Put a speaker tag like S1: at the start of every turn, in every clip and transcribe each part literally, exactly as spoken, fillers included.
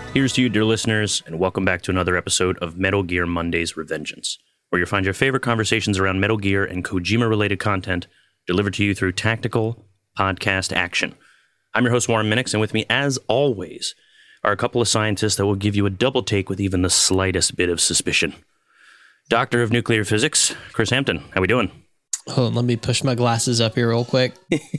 S1: Here's to you, dear listeners, and welcome back to another episode of Metal Gear Monday's Revengeance, where you'll find your favorite conversations around Metal Gear and Kojima-related content delivered to you through tactical podcast action. I'm your host, Warren Minix, and with me, as always, are a couple of scientists that will give you a double take with even the slightest bit of suspicion. Doctor of Nuclear Physics, Chris Hampton. How we doing?
S2: Oh, let me push my glasses up here real quick.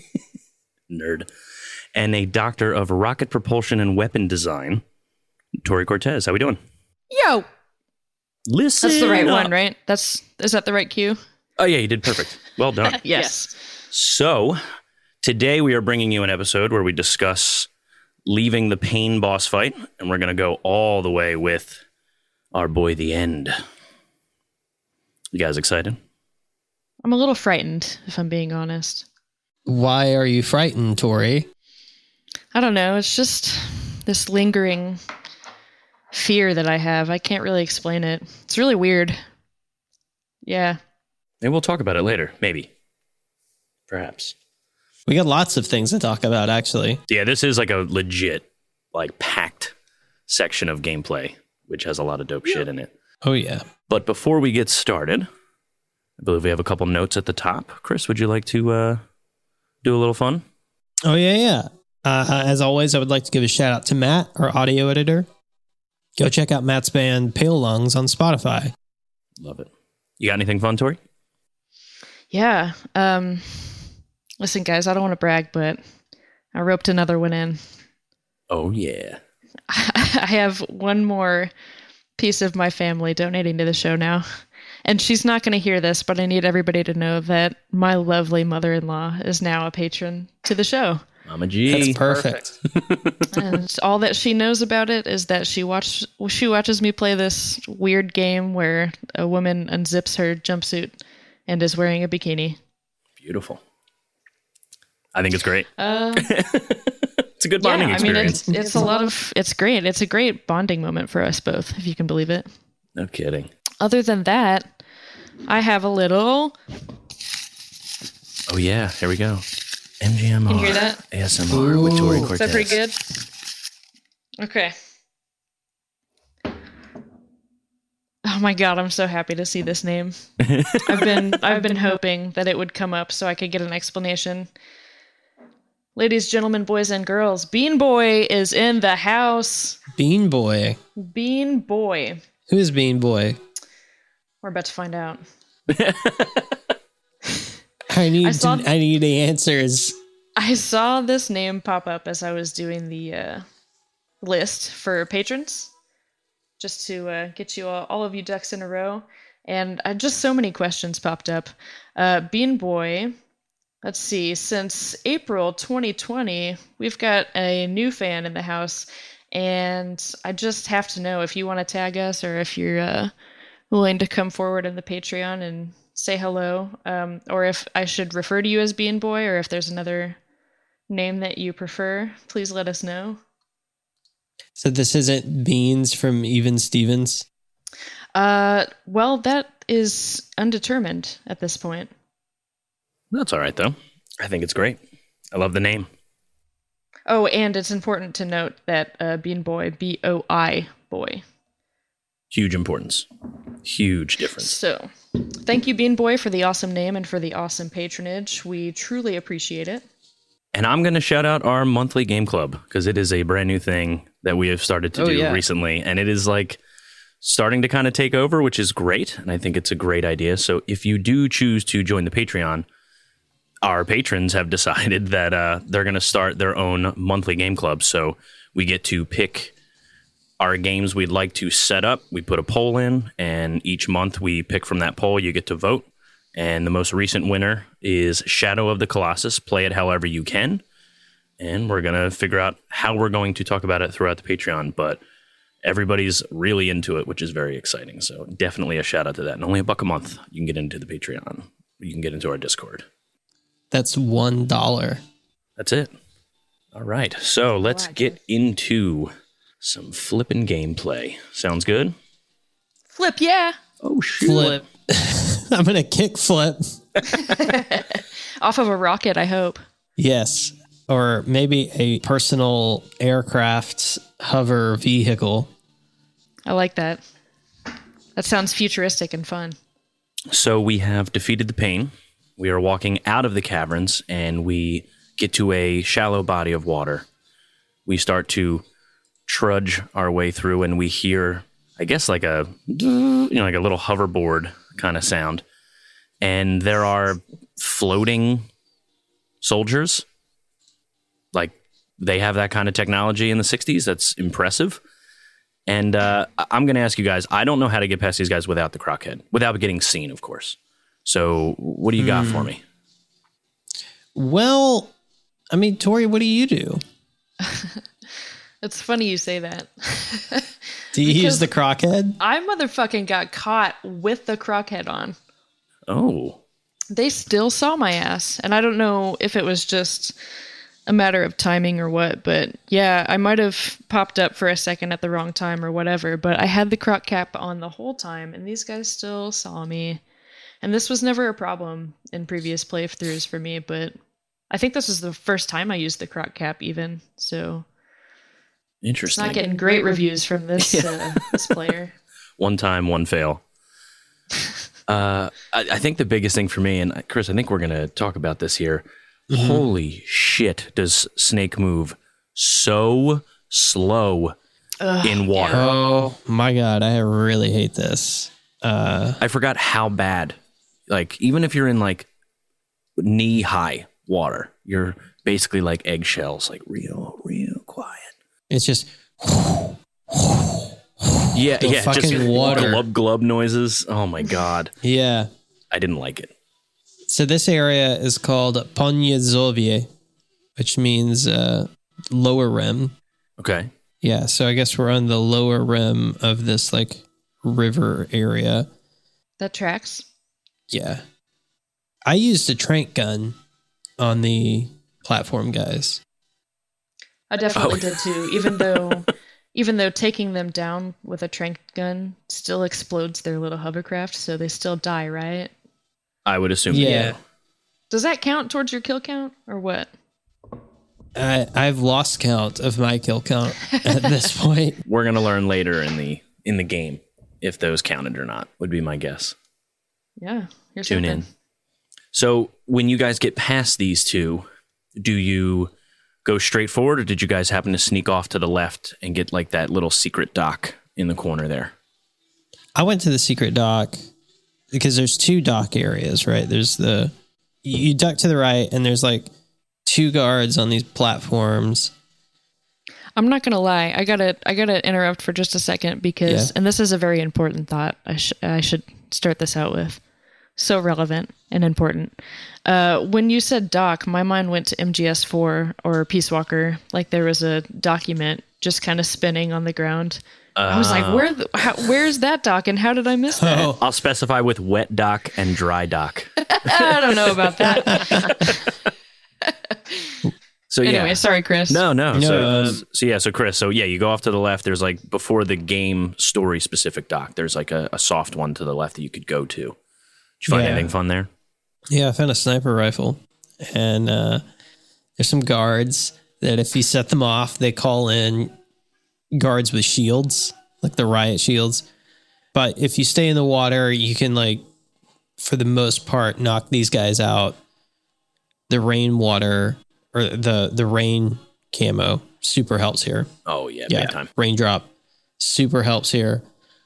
S1: Nerd. And a Doctor of Rocket Propulsion and Weapon Design, Tori Cortez. How we doing?
S3: Yo!
S1: Listen
S3: That's the right
S1: up.
S3: one, right? That's Is that the right cue?
S1: Oh, yeah, you did perfect. Well done.
S3: Yes.
S1: So, today we are bringing you an episode where we discuss leaving the Pain boss fight, and we're going to go all the way with our boy, The End. You guys excited?
S3: I'm a little frightened, if I'm being honest.
S2: Why are you frightened, Tori?
S3: I don't know. It's just this lingering fear that I have. I can't really explain it. It's really weird. Yeah.
S1: Maybe we'll talk about it later. Maybe. Perhaps.
S2: We got lots of things to talk about, actually.
S1: Yeah, this is like a legit, like, packed section of gameplay, which has a lot of dope yeah. shit in it.
S2: Oh, yeah.
S1: But before we get started, I believe we have a couple notes at the top. Chris, would you like to uh, do a little fun?
S2: Oh, yeah, yeah. Uh, as always, I would like to give a shout out to Matt, our audio editor. Go check out Matt's band Pale Lungs on Spotify.
S1: Love it. You got anything fun, Tori?
S3: Yeah. Um, listen, guys, I don't want to brag, but I roped another one in.
S1: Oh, yeah.
S3: I have one more piece of my family donating to the show now. And she's not going to hear this, but I need everybody to know that my lovely mother-in-law is now a patron to the show.
S1: Mama G.
S2: That's perfect.
S3: And all that she knows about it is that she watch she watches me play this weird game where a woman unzips her jumpsuit and is wearing a bikini.
S1: Beautiful. I think it's great.
S3: Uh,
S1: it's a good bonding
S3: yeah,
S1: experience.
S3: I mean, it's, it's a lot of, it's great. It's a great bonding moment for us both, if you can believe it.
S1: No kidding.
S3: Other than that, I have a little...
S1: Oh, yeah. Here we go. M G M R.
S3: Can you hear that?
S1: A S M R Ooh. With Tori Cortez.
S3: Is that pretty good? Okay. Oh my god, I'm so happy to see this name. I've been I've been hoping that it would come up so I could get an explanation. Ladies, gentlemen, boys, and girls, Bean Boy is in the house.
S2: Bean Boy.
S3: Bean Boy.
S2: Who is Bean Boy?
S3: We're about to find out.
S2: I need
S3: I, saw,
S2: to, I need answers.
S3: I saw this name pop up as I was doing the uh, list for patrons, just to uh, get you all, all of you ducks in a row. And uh, just so many questions popped up. Uh, Bean Boy, let's see, since April twenty twenty, we've got a new fan in the house. And I just have to know if you want to tag us or if you're uh, willing to come forward in the Patreon and say hello, um, or if I should refer to you as Bean Boy, or if there's another name that you prefer, please let us know.
S2: So this isn't Beans from Even Stevens?
S3: Uh, well, that is undetermined at this point.
S1: That's all right, though. I think it's great. I love the name.
S3: Oh, and it's important to note that uh, Bean Boy, B O I Boy.
S1: Huge importance. Huge difference.
S3: So, thank you, Bean Boy, for the awesome name and for the awesome patronage. We truly appreciate it.
S1: And I'm going to shout out our monthly game club, because it is a brand new thing that we have started to
S3: oh,
S1: do
S3: yeah.
S1: recently. And it is like starting to kind of take over, which is great. And I think it's a great idea. So if you do choose to join the Patreon, our patrons have decided that uh, they're going to start their own monthly game club. So we get to pick our games we'd like to set up. We put a poll in, and each month we pick from that poll. You get to vote. And the most recent winner is Shadow of the Colossus. Play it however you can. And we're going to figure out how we're going to talk about it throughout the Patreon. But everybody's really into it, which is very exciting. So definitely a shout out to that. And only a buck a month, you can get into the Patreon. You can get into our Discord.
S2: That's one dollar.
S1: That's it. All right. So let's get into some flippin' gameplay. Sounds good?
S3: Flip, yeah.
S1: Oh, shoot.
S2: Flip. I'm going to kick flip.
S3: Off of a rocket, I hope.
S2: Yes. or maybe a personal aircraft hover vehicle.
S3: I like that. That sounds futuristic and fun.
S1: So we have defeated the pain. We are walking out of the caverns, and we get to a shallow body of water. We start to trudge our way through, and we hear, I guess, like a you know, like a little hoverboard kind of sound. And there are floating soldiers. Like, they have that kind of technology in the sixties. That's impressive. And uh, I'm going to ask you guys, I don't know how to get past these guys without the crockhead, without getting seen, of course. So what do you got mm. for me?
S2: Well, I mean, Tori, what do you do?
S3: It's funny you say that.
S2: Do you use the crockhead?
S3: I motherfucking got caught with the crockhead on.
S1: Oh.
S3: They still saw my ass. And I don't know if it was just a matter of timing or what, but yeah, I might have popped up for a second at the wrong time or whatever, but I had the crock cap on the whole time, and these guys still saw me. And this was never a problem in previous playthroughs for me, but I think this was the first time I used the crock cap even, so...
S1: Interesting.
S3: It's not getting great reviews from this uh, this player.
S1: One time, one fail. uh, I, I think the biggest thing for me, and Chris, I think we're going to talk about this here. Mm-hmm. Holy shit, does Snake move so slow Ugh, in water?
S2: Yeah. Oh my god, I really hate this. Uh,
S1: I forgot how bad. Like, even if you're in like knee high water, you're basically like eggshells, like real, real quiet.
S2: It's just
S1: yeah,
S2: the
S1: yeah,
S2: fucking
S1: just
S2: water,
S1: glub glub noises. Oh my god.
S2: Yeah,
S1: I didn't like it.
S2: So this area is called Podniezovie, which means uh, lower rim.
S1: Okay.
S2: Yeah, so I guess we're on the lower rim of this like river area.
S3: That tracks.
S2: Yeah. I used a trank gun on the platform guys.
S3: I definitely
S1: Oh.
S3: did too, even though even though taking them down with a trank gun still explodes their little hovercraft, so they still die, right?
S1: I would assume.
S2: Yeah.
S3: Does that count towards your kill count or what?
S2: I, I've lost count of my kill count at this point.
S1: We're gonna learn later in the in the game if those counted or not. Would be my guess.
S3: Yeah. Here's
S1: Tune
S3: hoping.
S1: in. So when you guys get past these two, do you go straight forward, or did you guys happen to sneak off to the left and get like that little secret dock in the corner there?
S2: I went to the secret dock because there's two dock areas, right? There's the, you duck to the right and there's like two guards on these platforms.
S3: I'm not gonna lie. I gotta I gotta interrupt for just a second because,
S2: Yeah.
S3: and this is a very important thought. I sh- I should start this out with. So relevant and important. Uh, when you said doc, my mind went to M G S four or Peace Walker. Like there was a document just kind of spinning on the ground. I was like, where? The, how, where's that doc, and how did I miss that?
S2: Oh.
S1: I'll specify with wet dock and dry dock.
S3: I don't know about that.
S1: So yeah.
S3: Anyway, sorry, Chris.
S1: No, no.
S2: No,
S1: so,
S2: uh,
S1: so yeah, so Chris, so yeah, you go off to the left. There's like before the game story specific dock. There's like a, a soft one to the left that you could go to. Did you find
S2: Yeah.
S1: anything fun there?
S2: Yeah, I found a sniper rifle, and uh, there's some guards that if you set them off, they call in guards with shields, like the riot shields. But if you stay in the water, you can, like, for the most part, knock these guys out. The rainwater or the the rain camo super helps here.
S1: Oh yeah,
S2: Yeah,
S1: big time.
S2: raindrop super helps here.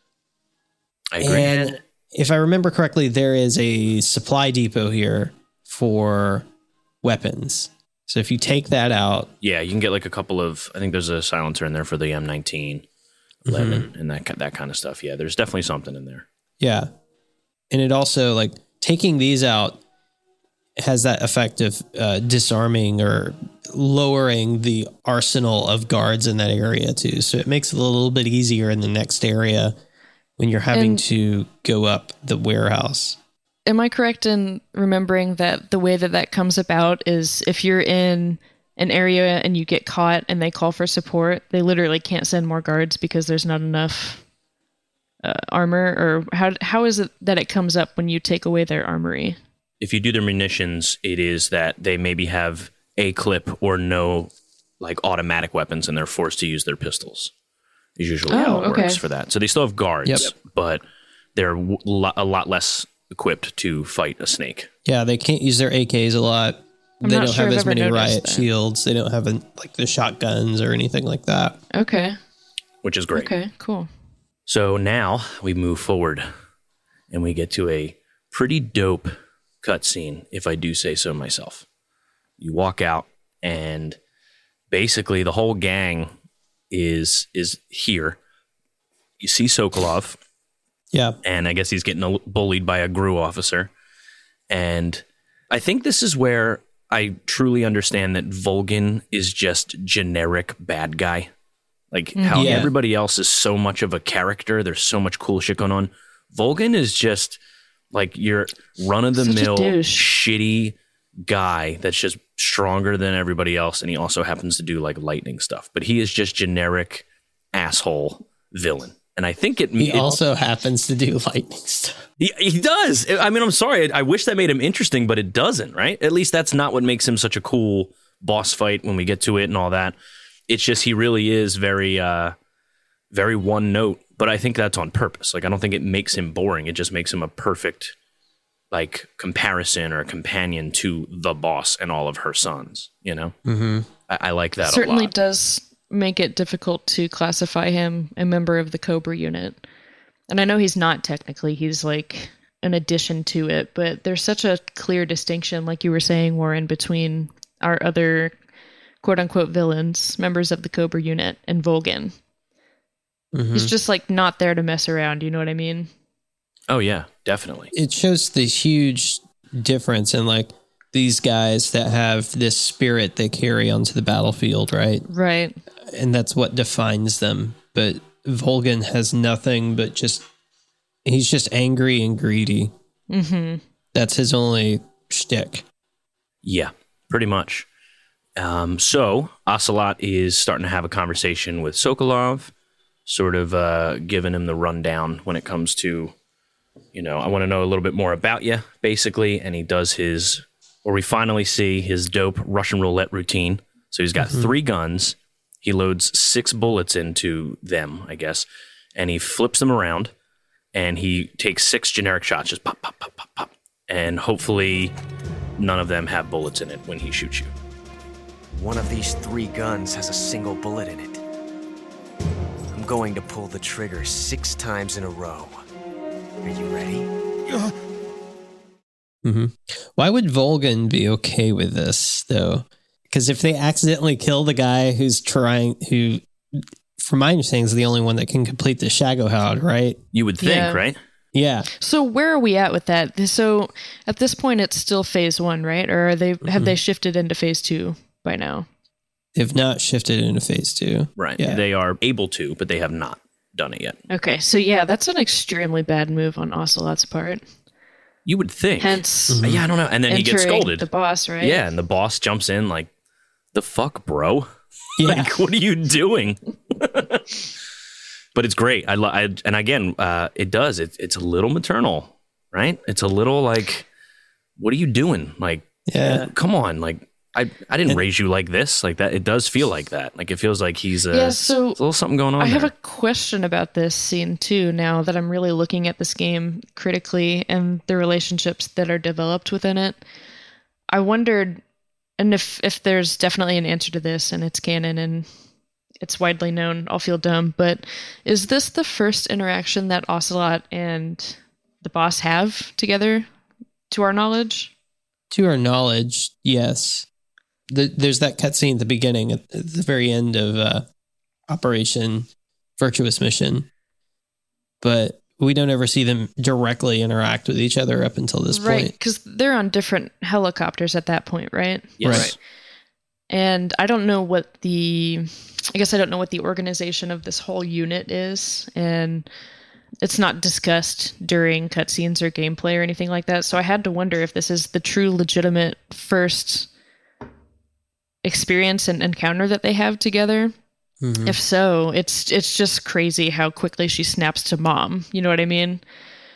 S1: I agree.
S2: And if I remember correctly, there is a supply depot here for weapons. So if you take that out,
S1: Yeah, you can get like a couple of. I think there's a silencer in there for the M nineteen, eleven,
S2: Mm-hmm.
S1: and that ki- that kind of stuff. Yeah, there's definitely something in there.
S2: yeah. And it also, like, taking these out has that effect of uh, disarming or lowering the arsenal of guards in that area too. So it makes it a little bit easier in the next area when you're having
S3: And-
S2: to go up the warehouse.
S3: Am I correct in remembering that the way that that comes about is if you're in an area and you get caught and they call for support, they literally can't send more guards because there's not enough uh, armor? Or how how is it that it comes up when you take away their armory?
S1: If you do their munitions, it is that they maybe have a clip or no like automatic weapons, and they're forced to use their pistols. Is usually
S3: Oh,
S1: how it
S3: okay.
S1: works for that. So they still have guards,
S2: Yep.
S1: but they're w- lo- a lot less equipped to fight a snake.
S2: Yeah, they can't use their A Ks a lot.
S3: I'm
S2: they
S3: not
S2: don't
S3: sure
S2: have
S3: I've
S2: as
S3: ever
S2: many
S3: noticed
S2: riot
S3: that.
S2: shields. They don't have like the shotguns or anything like that.
S3: Okay.
S1: Which is great.
S3: Okay, cool.
S1: So now we move forward and we get to a pretty dope cutscene, if I do say so myself. You walk out and basically the whole gang is is here. You see Sokolov,
S2: Yeah.
S1: and I guess he's getting a- bullied by a G R U officer. And I think this is where I truly understand that Volgin is just generic bad guy. Like how
S2: Yeah.
S1: everybody else is so much of a character. There's so much cool shit going on. Volgin is just like your run-of-the-mill,
S3: Such a douche.
S1: shitty guy that's just stronger than everybody else. And he also happens to do like lightning stuff. But he is just generic asshole villain. And I think it...
S2: He
S1: it,
S2: also happens to do lightning stuff.
S1: he, he does. I mean, I'm sorry. I wish that made him interesting, but it doesn't, right? At least that's not what makes him such a cool boss fight when we get to it and all that. It's just he really is very, uh, very one note. But I think that's on purpose. Like, I don't think it makes him boring. It just makes him a perfect, like, comparison or companion to the boss and all of her sons. You know,
S2: Mm-hmm.
S1: I, I like that
S3: Certainly
S1: a lot.
S3: does make it difficult to classify him a member of the Cobra unit. And I know he's not technically, he's like an addition to it, but there's such a clear distinction, like you were saying, Warren, between our other quote unquote villains, members of the Cobra unit, and Volgin.
S2: Mm-hmm.
S3: He's just like not there to mess around, you know what I mean?
S1: Oh yeah, definitely.
S2: It shows the huge difference in like these guys that have this spirit they carry onto the battlefield, right?
S3: Right.
S2: And that's what defines them. But Volgin has nothing but just, he's just angry and greedy.
S3: Mm-hmm.
S2: That's his only shtick.
S1: Yeah, pretty much. Um, so Ocelot is starting to have a conversation with Sokolov, sort of uh, giving him the rundown when it comes to, you know, I want to know a little bit more about you, basically. And he does his, or we finally see his dope Russian roulette routine. So he's got mm-hmm. three guns. He loads six bullets into them, I guess, and he flips them around, and he takes six generic shots, just pop, pop, pop, pop, pop. And hopefully none of them have bullets in it when he shoots you.
S4: One of these three guns has a single bullet in it. I'm going to pull the trigger six times in a row. Are you ready?
S2: Mm-hmm. Why would Volgin be okay with this, though? Because if they accidentally kill the guy who's trying, who, from my understanding, is the only one that can complete the Shagohod, right?
S1: You would think,
S3: Yeah.
S1: right?
S2: Yeah.
S3: So where are we at with that? So at this point, it's still phase one, right? Or are they have
S2: Mm-hmm.
S3: they shifted into phase two by now?
S2: They've not shifted into phase two.
S1: Right.
S2: Yeah.
S1: They are able to, but they have not done it yet.
S3: Okay, so yeah, that's an extremely bad move on Ocelot's part.
S1: You would think.
S3: Hence,
S2: Mm-hmm.
S1: Yeah, I don't know. And then he gets
S3: entering
S1: scolded.
S3: the boss, right?
S1: Yeah, and the boss jumps in like, the fuck, bro?
S2: Yeah.
S1: Like, what are you doing? But it's great. I, lo- I and again, uh, it does. It, it's a little maternal, right? It's a little like, what are you doing? Like,
S2: Yeah.
S1: come on, like. I, I didn't
S2: And-
S1: raise you like this. Like that, it does feel like that. Like it feels like he's uh,
S3: Yeah, so
S1: there's a little something going on.
S3: I have
S1: there.
S3: a question about this scene too. Now that I'm really looking at this game critically and the relationships that are developed within it, I wondered, and if if there's definitely an answer to this, and it's canon and it's widely known, I'll feel dumb, but is this the first interaction that Ocelot and the boss have together, to our knowledge?
S2: To our knowledge, yes. The, there's that cutscene at the beginning, at the very end of uh, Operation Virtuous Mission, but we don't ever see them directly interact with each other up until this
S3: Right,
S2: point.
S3: because they're on different helicopters at that point, right?
S1: Yes.
S2: Right.
S3: And I don't know what the, I guess I don't know what the organization of this whole unit is, and it's not discussed during cutscenes or gameplay or anything like that. So I had to wonder if this is the true legitimate first experience and encounter that they have together.
S2: Mhm.
S3: If so, it's it's just crazy how quickly she snaps to mom. You know what I mean?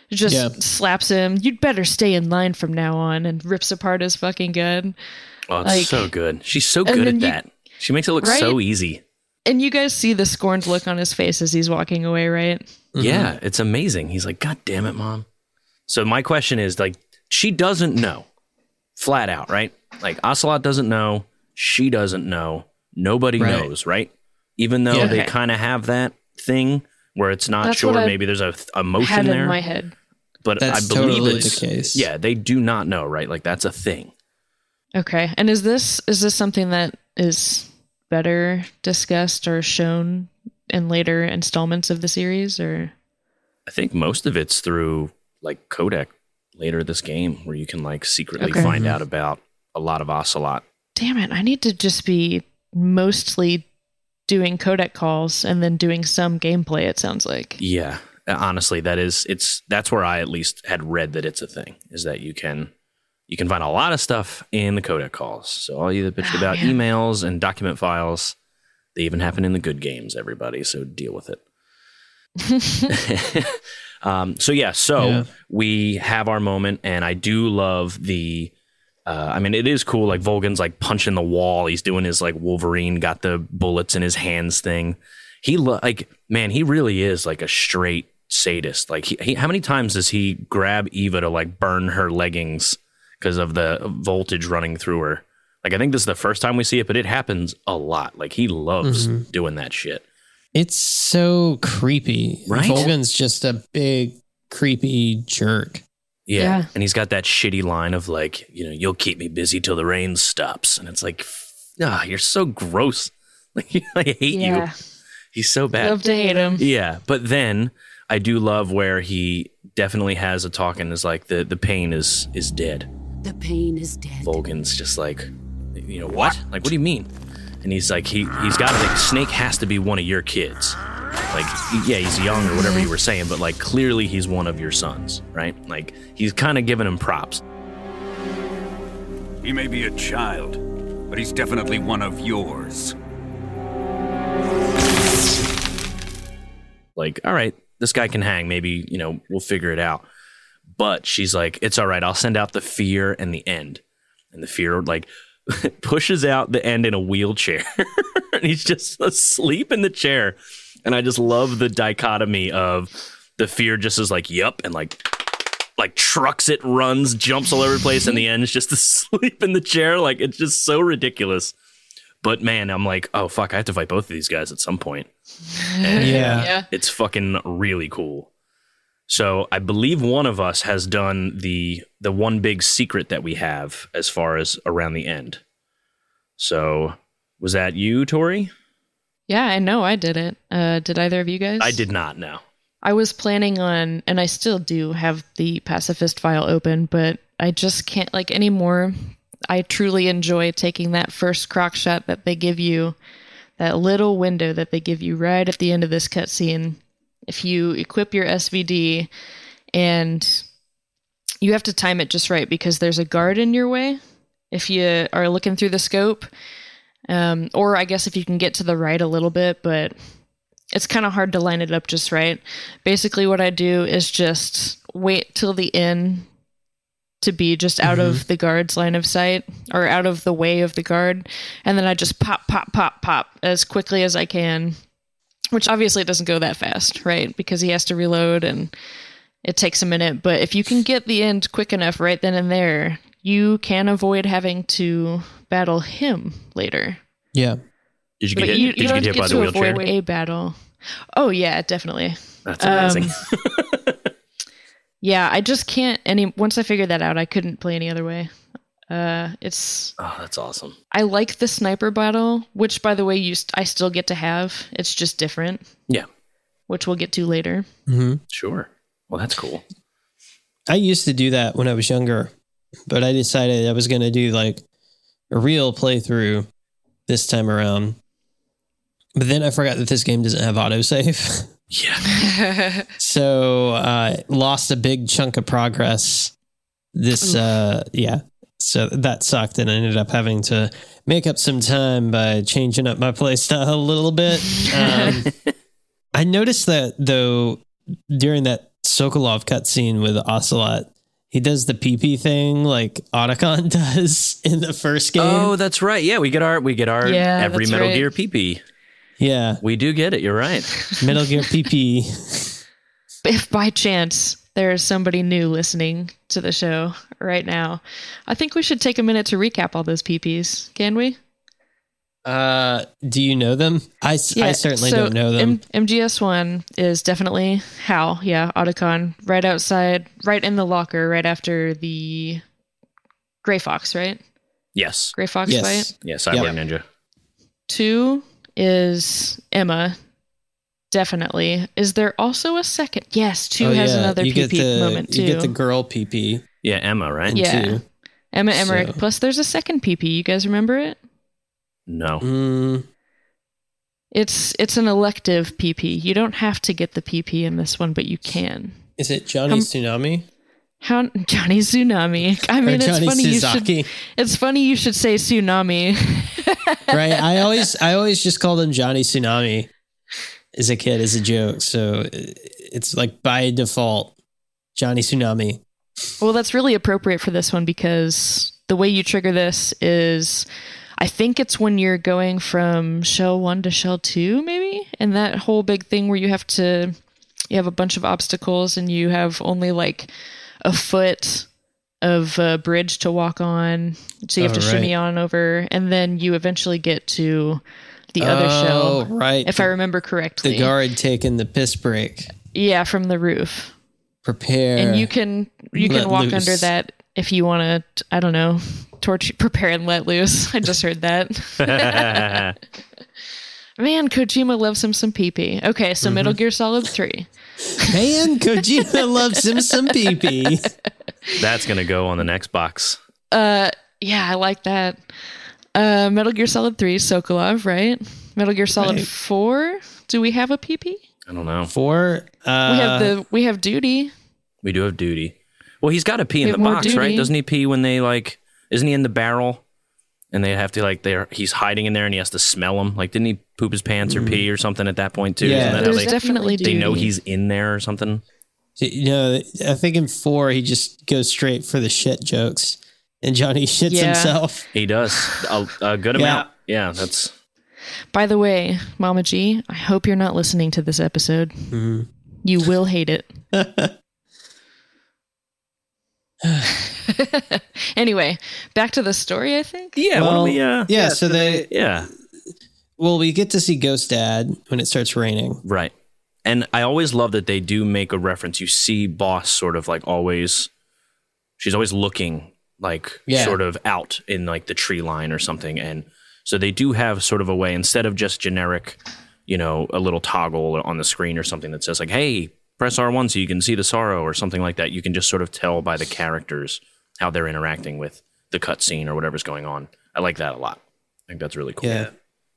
S3: Just
S2: Yeah.
S3: slaps him. You'd better stay in line from now on, and rips apart his fucking gun.
S1: Oh, it's
S3: Like-
S1: so good. She's so
S3: and
S1: good at
S3: then you-
S1: that. She makes it look
S3: Right?
S1: so easy.
S3: And you guys see the scorned look on his face as he's walking away, right?
S1: Yeah, it's amazing. He's like, God damn it, Mom. So my question is, like, she doesn't know. Flat out, right? Like, Ocelot doesn't know. She doesn't know. Nobody
S2: Right.
S1: knows, right? Even though
S2: Yeah.
S1: they
S3: Okay.
S1: kind of have that thing where it's not
S3: That's
S1: sure.
S3: what I
S1: Maybe there's a th- emotion
S3: Had
S1: there.
S3: in my head.
S1: But
S2: That's
S1: I believe
S2: totally
S1: it's
S2: the case.
S1: Yeah, they do not know, right? Like, that's a thing.
S3: Okay. And is this is this something that is better discussed or shown in later installments of the series, or
S1: I think most of it's through like codec later this game where you can like secretly
S3: Okay.
S1: find out about a lot of Ocelot.
S3: damn it, I need to just be mostly doing codec calls and then doing some gameplay, it sounds like.
S1: Yeah, honestly, that is it's that's where I at least had read that it's a thing, is that you can you can find a lot of stuff in the codec calls. So all you that bitched
S3: Oh,
S1: about
S3: man.
S1: emails and document files, they even happen in the good games, everybody. So deal with it. um, so yeah, so
S2: Yeah.
S1: we have our moment, and I do love the. Uh, I mean, it is cool. Like Volgan's like punching the wall. He's doing his like Wolverine, got the bullets in his hands thing. He lo- like man, he really is like a straight sadist. Like he, he, how many times does he grab Eva to like burn her leggings because of the voltage running through her? Like I think this is the first time we see it, but it happens a lot. Like he loves
S2: Mhm.
S1: doing that shit.
S2: It's so creepy.
S1: Right?
S2: Volgan's just a big, creepy jerk.
S1: Yeah.
S3: Yeah.
S1: And he's got that shitty line of like, you know, you'll keep me busy till the rain stops. And it's like, ah, you're so gross. Like I hate you.
S3: Yeah.
S1: He's so bad.
S3: Love to hate him.
S1: Yeah. But then I do love where he definitely has a talk and is like, the, the pain is is dead.
S5: The pain is dead.
S1: Volgan's just like, you know, what? Like, what do you mean? And he's like, he, he's got to, like, Snake has to be one of your kids. Like, yeah, he's young or whatever you were saying, but, like, clearly he's one of your sons, right? Like, he's kind of giving him props.
S6: He may be a child, but he's definitely one of yours.
S1: Like, all right, this guy can hang. Maybe, you know, we'll figure it out. But she's like, it's all right. I'll send out the fear and the end. And the fear, like, pushes out the end in a wheelchair. And he's just asleep in the chair. And I just love the dichotomy of the fear just is like, yup, and like, like trucks it, runs, jumps all over the place, and the end is just asleep in the chair. Like, it's just so ridiculous. But man, I'm like, oh fuck, I have to fight both of these guys at some point. And
S2: Yeah.
S3: Yeah.
S1: it's fucking really cool. So I believe one of us has done the the one big secret that we have as far as around the end. So was that you, Tori?
S3: Yeah, I know I did it. Uh, did either of you guys?
S1: I did not know.
S3: I was planning on, and I still do have the pacifist file open, but I just can't like anymore. I truly enjoy taking that first crock shot that they give you, that little window that they give you right at the end of this cutscene. If you equip your S V D, and you have to time it just right because there's a guard in your way. If you are looking through the scope, um, or I guess if you can get to the right a little bit, but it's kind of hard to line it up just right. Basically, what I do is just wait till the end to be just out of the guard's line of sight or out of the way of the guard. And then I just pop, pop, pop, pop as quickly as I can, which obviously doesn't go that fast, right? Because he has to reload and it takes a minute. But if you can get the end quick enough right then and there, you can avoid having to battle him later.
S2: Yeah.
S1: Did you get
S3: But
S1: hit,
S3: you,
S1: did
S3: you
S1: you
S3: don't
S1: get hit
S3: get
S1: by
S3: to
S1: the wheelchair?
S3: avoid a battle. Oh, yeah, definitely.
S1: That's amazing.
S3: Um, Yeah, I just can't any once I figured that out, I couldn't play any other way. Uh it's
S1: Oh, that's awesome.
S3: I like the sniper battle, which by the way you st- I still get to have. It's just different,
S1: Yeah,
S3: which we'll get to later.
S2: hmm
S1: sure. Well, that's cool.
S2: I used to do that when I was younger, but I decided I was going to do like a real playthrough this time around. But then I forgot that this game doesn't have autosave.
S1: Yeah.
S2: So I uh, lost a big chunk of progress. This, uh, yeah. So that sucked. And I ended up having to make up some time by changing up my playstyle a little bit. Um, I noticed that though, during that Sokolov cutscene with Ocelot. He does the pee-pee thing like Otacon does in the first game.
S1: Oh, that's right. Yeah, we get our we get our
S3: Yeah,
S1: every
S3: that's
S1: Metal
S3: right.
S1: Gear P P.
S2: Yeah.
S1: We do get it. You're right.
S2: Metal Gear P P.
S3: If by chance there's somebody new listening to the show right now, I think we should take a minute to recap all those P Ps. Can we?
S2: Uh, do you know them? I, s- I certainly
S3: so
S2: don't know them.
S3: M- M G S one is definitely Hal, yeah, Otacon, right outside, right in the locker, right after the Gray Fox, right?
S1: Yes.
S3: Gray Fox
S2: Yes.
S3: fight.
S1: Yeah, Cyborg
S2: Yep.
S1: Ninja.
S3: Two is Emma, definitely. Is there also a second? Yes, two
S2: Oh,
S3: has
S2: yeah.
S3: another
S2: you
S3: P
S2: get
S3: P
S2: the,
S3: moment too.
S2: You get the girl P P.
S1: Yeah, Emma, right?
S3: Yeah.
S2: Two.
S3: Emma Emmerich.
S2: So-
S3: Plus, there's a second P P. You guys remember it?
S1: No.
S2: Mm,
S3: It's it's an elective P P. You don't have to get the P P in this one, but you can.
S2: is it Johnny
S3: Um,
S2: Tsunami?
S3: How Johnny Tsunami? I mean,
S2: Or
S3: it's
S2: Johnny
S3: funny you
S2: Suzaki?
S3: should. It's funny you should say tsunami.
S2: Right. I always I always just called him Johnny Tsunami as a kid as a joke. So it's like by default Johnny Tsunami.
S3: Well, that's really appropriate for this one because the way you trigger this is, I think it's when you're going from shell one to shell two, maybe, and that whole big thing where you have to, you have a bunch of obstacles and you have only like a foot of a bridge to walk on, so you have
S2: Oh,
S3: to
S2: right.
S3: shimmy on over, and then you eventually get to the other
S2: Oh,
S3: shell,
S2: right.
S3: if I remember correctly.
S2: The guard taking the piss break.
S3: Yeah, from the roof.
S2: Prepare.
S3: And you can you
S2: let
S3: can walk
S2: loose.
S3: under that if you want to, I don't know, torture, prepare and let loose. I just heard that. Man, Kojima loves him some pee pee. Okay, so
S2: Mm-hmm.
S3: Metal Gear Solid three.
S2: Man, Kojima loves him some pee pee.
S1: That's going to go on the next box.
S3: Uh, yeah, I like that. Uh, Metal Gear Solid three, Sokolov, right? Metal Gear Solid
S2: Right.
S3: four. Do we have a P P?
S1: I don't know.
S2: Four. Uh,
S3: We have the we have duty.
S1: We do have duty. Well, he's got to pee in
S3: We
S1: the
S3: have more
S1: box, right?
S3: duty.
S1: Doesn't he pee when they like? Isn't he in the barrel? And they have to like they're he's hiding in there and he has to smell them. Like, didn't he poop his pants or pee or something at that point too?
S2: Yeah.
S1: Isn't that how
S3: There's
S1: they,
S3: definitely
S1: they
S3: duty.
S1: know he's in there or something?
S2: You know, I think in four he just goes straight for the shit jokes, and Johnny shits
S3: Yeah.
S2: himself.
S1: He does a, a good
S2: Yeah.
S1: amount. Yeah, that's
S3: By the way, Mama G, I hope you're not listening to this episode.
S2: Mm-hmm.
S3: You will hate it. Anyway, back to the story, I think.
S1: yeah.
S2: Well,
S1: what do we, uh,
S2: yeah, so they
S1: yeah.
S2: well, we get to see Ghost Dad when it starts raining.
S1: Right. And I always love that they do make a reference. You see Boss sort of like always, she's always looking like
S2: Yeah.
S1: sort of out in like the tree line or something. And so they do have sort of a way, instead of just generic, you know, a little toggle on the screen or something that says like, hey, press R one so you can see the sorrow or something like that. You can just sort of tell by the characters how they're interacting with the cutscene or whatever's going on. I like that a lot. I think that's really cool.
S2: Yeah,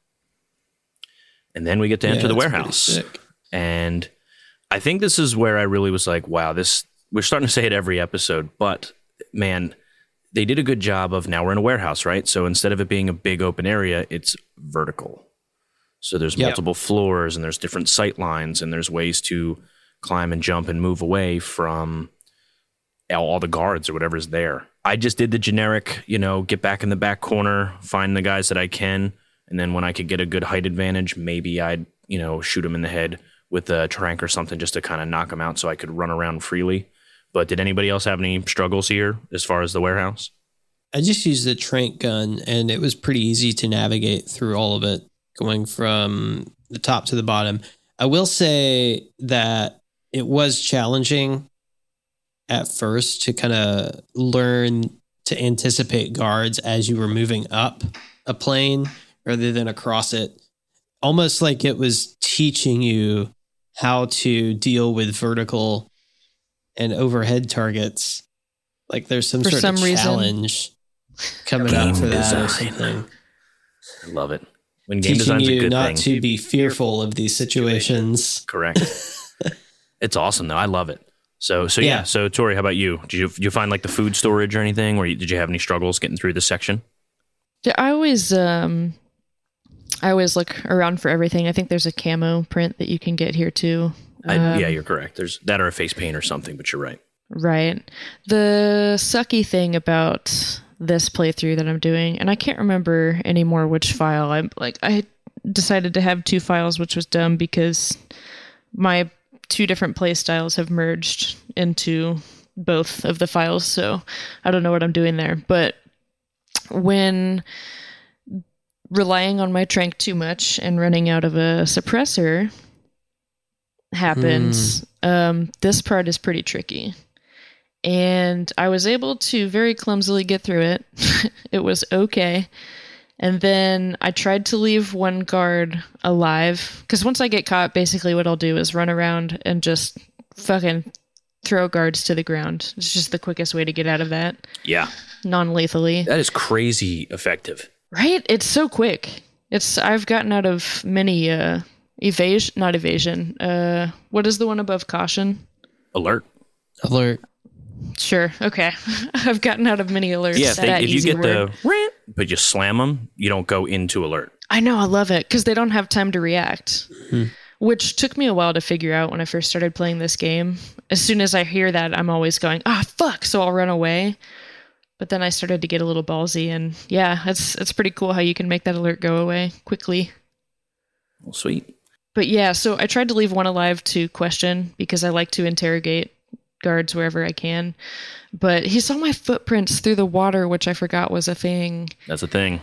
S1: And then we get to
S2: Yeah,
S1: enter the
S2: that's pretty
S1: warehouse.
S2: sick.
S1: And I think this is where I really was like, wow, this, we're starting to say it every episode, but man, they did a good job of, now we're in a warehouse, right? So instead of it being a big open area, it's vertical. So there's
S2: Yep.
S1: multiple floors and there's different sight lines and there's ways to climb and jump and move away from all, all the guards or whatever's there. I just did the generic, you know, get back in the back corner, find the guys that I can, and then when I could get a good height advantage, maybe I'd, you know, shoot them in the head with a trank or something just to kind of knock them out so I could run around freely. But did anybody else have any struggles here as far as the warehouse?
S2: I just used the trank gun, and it was pretty easy to navigate through all of it, going from the top to the bottom. I will say that it was challenging at first to kind of learn to anticipate guards as you were moving up a plane rather than across it. Almost like it was teaching you how to deal with vertical and overhead targets. Like there's some
S3: For
S2: sort
S3: some
S2: of
S3: reason.
S2: challenge coming up
S1: Game
S2: for that or
S1: design.
S2: something.
S1: I love it. When game
S2: Teaching
S1: design's a
S2: you
S1: good
S2: not
S1: thing.
S2: to be fearful of these situations.
S1: Correct. It's awesome though. I love it. So so yeah.
S2: Yeah.
S1: So Tori, how about you? Did you did you find like the food storage or anything, or you, did you have any struggles getting through this section?
S3: Yeah, I always um I always look around for everything. I think there's a camo print that you can get here too.
S1: I,
S3: Um,
S1: yeah, you're correct. There's that or a face paint or something, but you're right.
S3: Right. The sucky thing about this playthrough that I'm doing, and I can't remember anymore which file. I'm like, I decided to have two files, which was dumb because my two different play styles have merged into both of the files. So I don't know what I'm doing there. But when relying on my trank too much and running out of a suppressor happens, mm. um, this part is pretty tricky. And I was able to very clumsily get through it. It was okay. And then I tried to leave one guard alive. Because once I get caught, basically what I'll do is run around and just fucking throw guards to the ground. It's just the quickest way to get out of that.
S1: Yeah.
S3: Non-lethally.
S1: That is crazy effective.
S3: Right? It's so quick. It's I've gotten out of many uh, evasion, not evasion. Uh, what is the one above caution?
S1: Alert.
S2: Alert.
S3: Sure. Okay. I've gotten out of many alerts.
S1: Yeah, if, they,
S3: that
S1: if you
S3: easy
S1: get
S3: word.
S1: the rant, but you slam them, you don't go into alert.
S3: I know. I love it because they don't have time to react,
S2: Hmm.
S3: which took me a while to figure out when I first started playing this game. As soon as I hear that, I'm always going, ah, fuck. So I'll run away. But then I started to get a little ballsy, and yeah, it's it's pretty cool how you can make that alert go away quickly.
S1: Well, sweet.
S3: But yeah, so I tried to leave one alive to question because I like to interrogate guards wherever I can. But he saw my footprints through the water, which I forgot was a thing.
S1: That's a thing.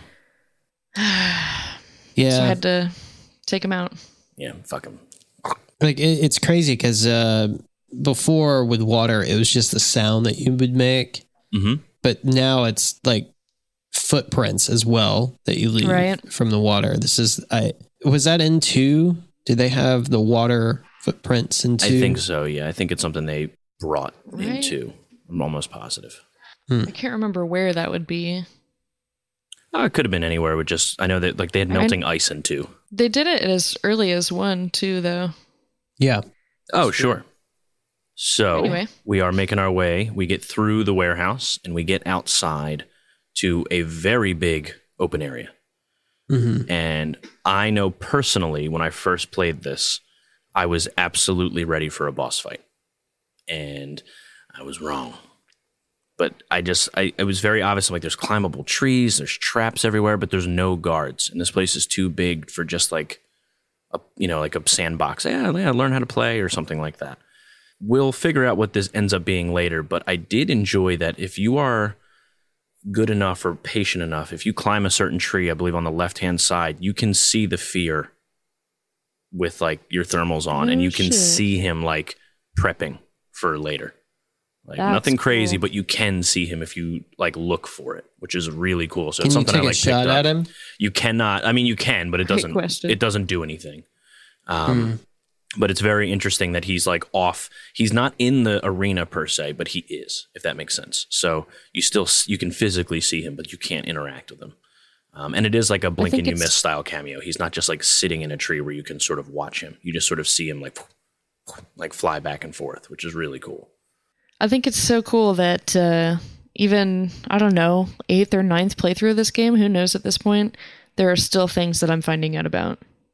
S2: Yeah.
S3: So I had to take him out.
S1: Yeah, fuck him.
S2: Like it, it's crazy because uh, before with water, it was just the sound that you would make.
S1: Mm-hmm.
S2: But now it's like footprints as well that you leave
S3: Right.
S2: from the water. This is, I was that in two? Did they have the water footprints in two?
S1: I think so, yeah. I think it's something they brought
S3: Right.
S1: into. I'm almost positive.
S2: Hmm.
S3: I can't remember where that would be.
S1: Oh, it could have been anywhere with just, I know that like they had melting ice in two.
S3: They did it as early as one, too, though.
S2: Yeah.
S1: Oh, sure. So
S3: Anyway.
S1: we are making our way. We get through the warehouse and we get outside to a very big open area.
S2: Mm-hmm.
S1: And I know personally, when I first played this, I was absolutely ready for a boss fight. And I was wrong. But I just, I, it was very obvious. Like, there's climbable trees, there's traps everywhere, but there's no guards. And this place is too big for just like, a, you know, like a sandbox. Yeah, yeah, learn how to play or something like that. We'll figure out what this ends up being later. But I did enjoy that if you are good enough or patient enough, if you climb a certain tree, I believe on the left-hand side, you can see the fear with like your thermals on,
S3: Oh,
S1: and you can
S3: shit.
S1: see him like prepping for later. Like
S3: That's
S1: nothing crazy,
S3: cool.
S1: but you can see him if you like look for it, which is really cool. So
S2: Can
S1: it's
S2: you
S1: something
S2: take
S1: I like
S2: a shot
S1: picked up.
S2: at him?
S1: You cannot. I mean, you can, but it
S3: Great
S1: doesn't.
S3: question.
S1: It doesn't do anything. Um,
S2: Hmm.
S1: But it's very interesting that he's like off. He's not in the arena per se, but he is, if that makes sense. So you still you can physically see him, but you can't interact with him. Um, and it is like a blink
S3: think
S1: and you
S3: it's-
S1: miss style cameo. He's not just like sitting in a tree where you can sort of watch him. You just sort of see him like like fly back and forth, which is really cool.
S3: I think it's so cool that uh, even, I don't know, eighth or ninth playthrough of this game, who knows at this point, there are still things that I'm finding out about.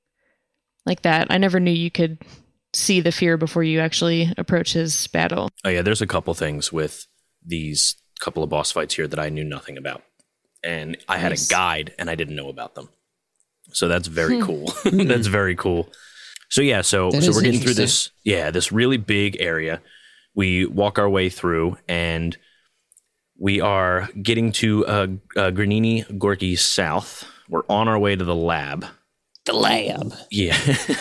S3: Like that. I never knew you could see the fear before you actually approach his battle.
S1: Oh yeah, there's a couple things with these couple of boss fights here that I knew nothing about. And I had
S3: Nice.
S1: a guide and I didn't know about them. So that's very cool. That's very cool. So yeah, so
S2: That
S1: so
S2: is
S1: we're getting through
S2: interesting.
S1: this yeah, this really big area. We walk our way through and we are getting to uh, uh Granini Gorky South. We're on our way to the lab.
S2: The lab.
S1: Yeah.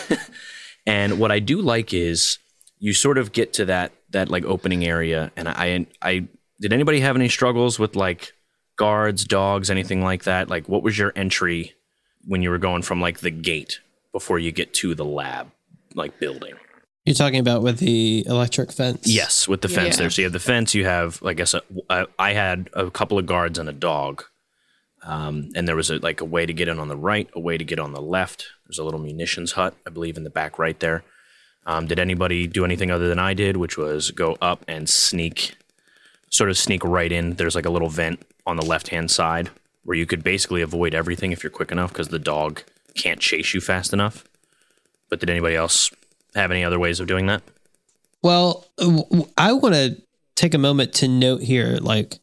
S1: And what I do like is you sort of get to that that like opening area, and I I did anybody have any struggles with like guards, dogs, anything like that? Like, what was your entry when you were going from like the gate before you get to the lab like building?
S2: You're talking about with the electric fence?
S1: Yes, with the fence
S3: Yeah.
S1: there. So you have the fence. You have, I guess, a, I I had a couple of guards and a dog. Um, and there was a, like a way to get in on the right, a way to get on the left. There's a little munitions hut, I believe, in the back right there. Um, did anybody do anything other than I did, which was go up and sneak, sort of sneak right in? There's like a little vent on the left-hand side where you could basically avoid everything if you're quick enough because the dog can't chase you fast enough. But did anybody else have any other ways of doing that?
S2: Well, I want to take a moment to note here, like,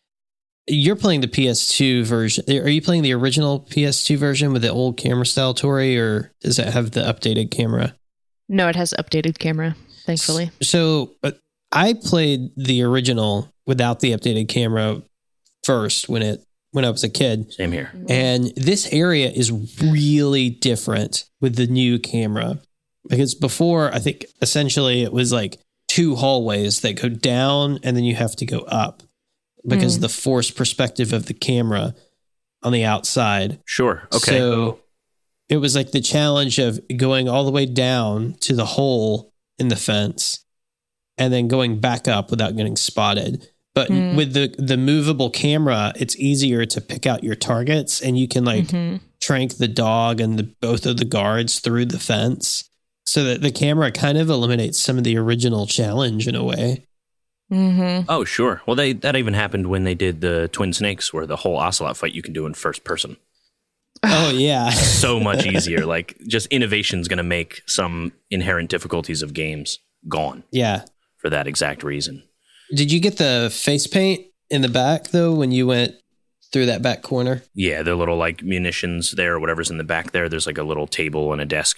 S2: you're playing the P S two version. Are you playing the original P S two version with the old camera style, Tori, or does it have the updated camera?
S3: No, it has updated camera, thankfully.
S2: So uh, I played the original without the updated camera first when it when I was a kid.
S1: Same here.
S2: And this area is really different with the new camera. Because before, I think essentially it was like two hallways that go down and then you have to go up because
S3: Mm.
S2: of the forced perspective of the camera on the outside.
S1: Sure. Okay.
S2: So it was like the challenge of going all the way down to the hole in the fence and then going back up without getting spotted. But
S3: Mm.
S2: with the, the movable camera, it's easier to pick out your targets and you can like
S3: Mhm.
S2: trank the dog and the, both of the guards through the fence. So that the camera kind of eliminates some of the original challenge in a way.
S3: Mhm.
S1: Oh, sure. Well, they that even happened when they did the Twin Snakes, where the whole Ocelot fight you can do in first person.
S2: Oh, yeah.
S1: So much easier. Like, just innovation's going to make some inherent difficulties of games gone
S2: Yeah.
S1: for that exact reason.
S2: Did you get the face paint in the back, though, when you went through that back corner?
S1: Yeah, their little like munitions there, whatever's in the back there. There's like a little table and a desk.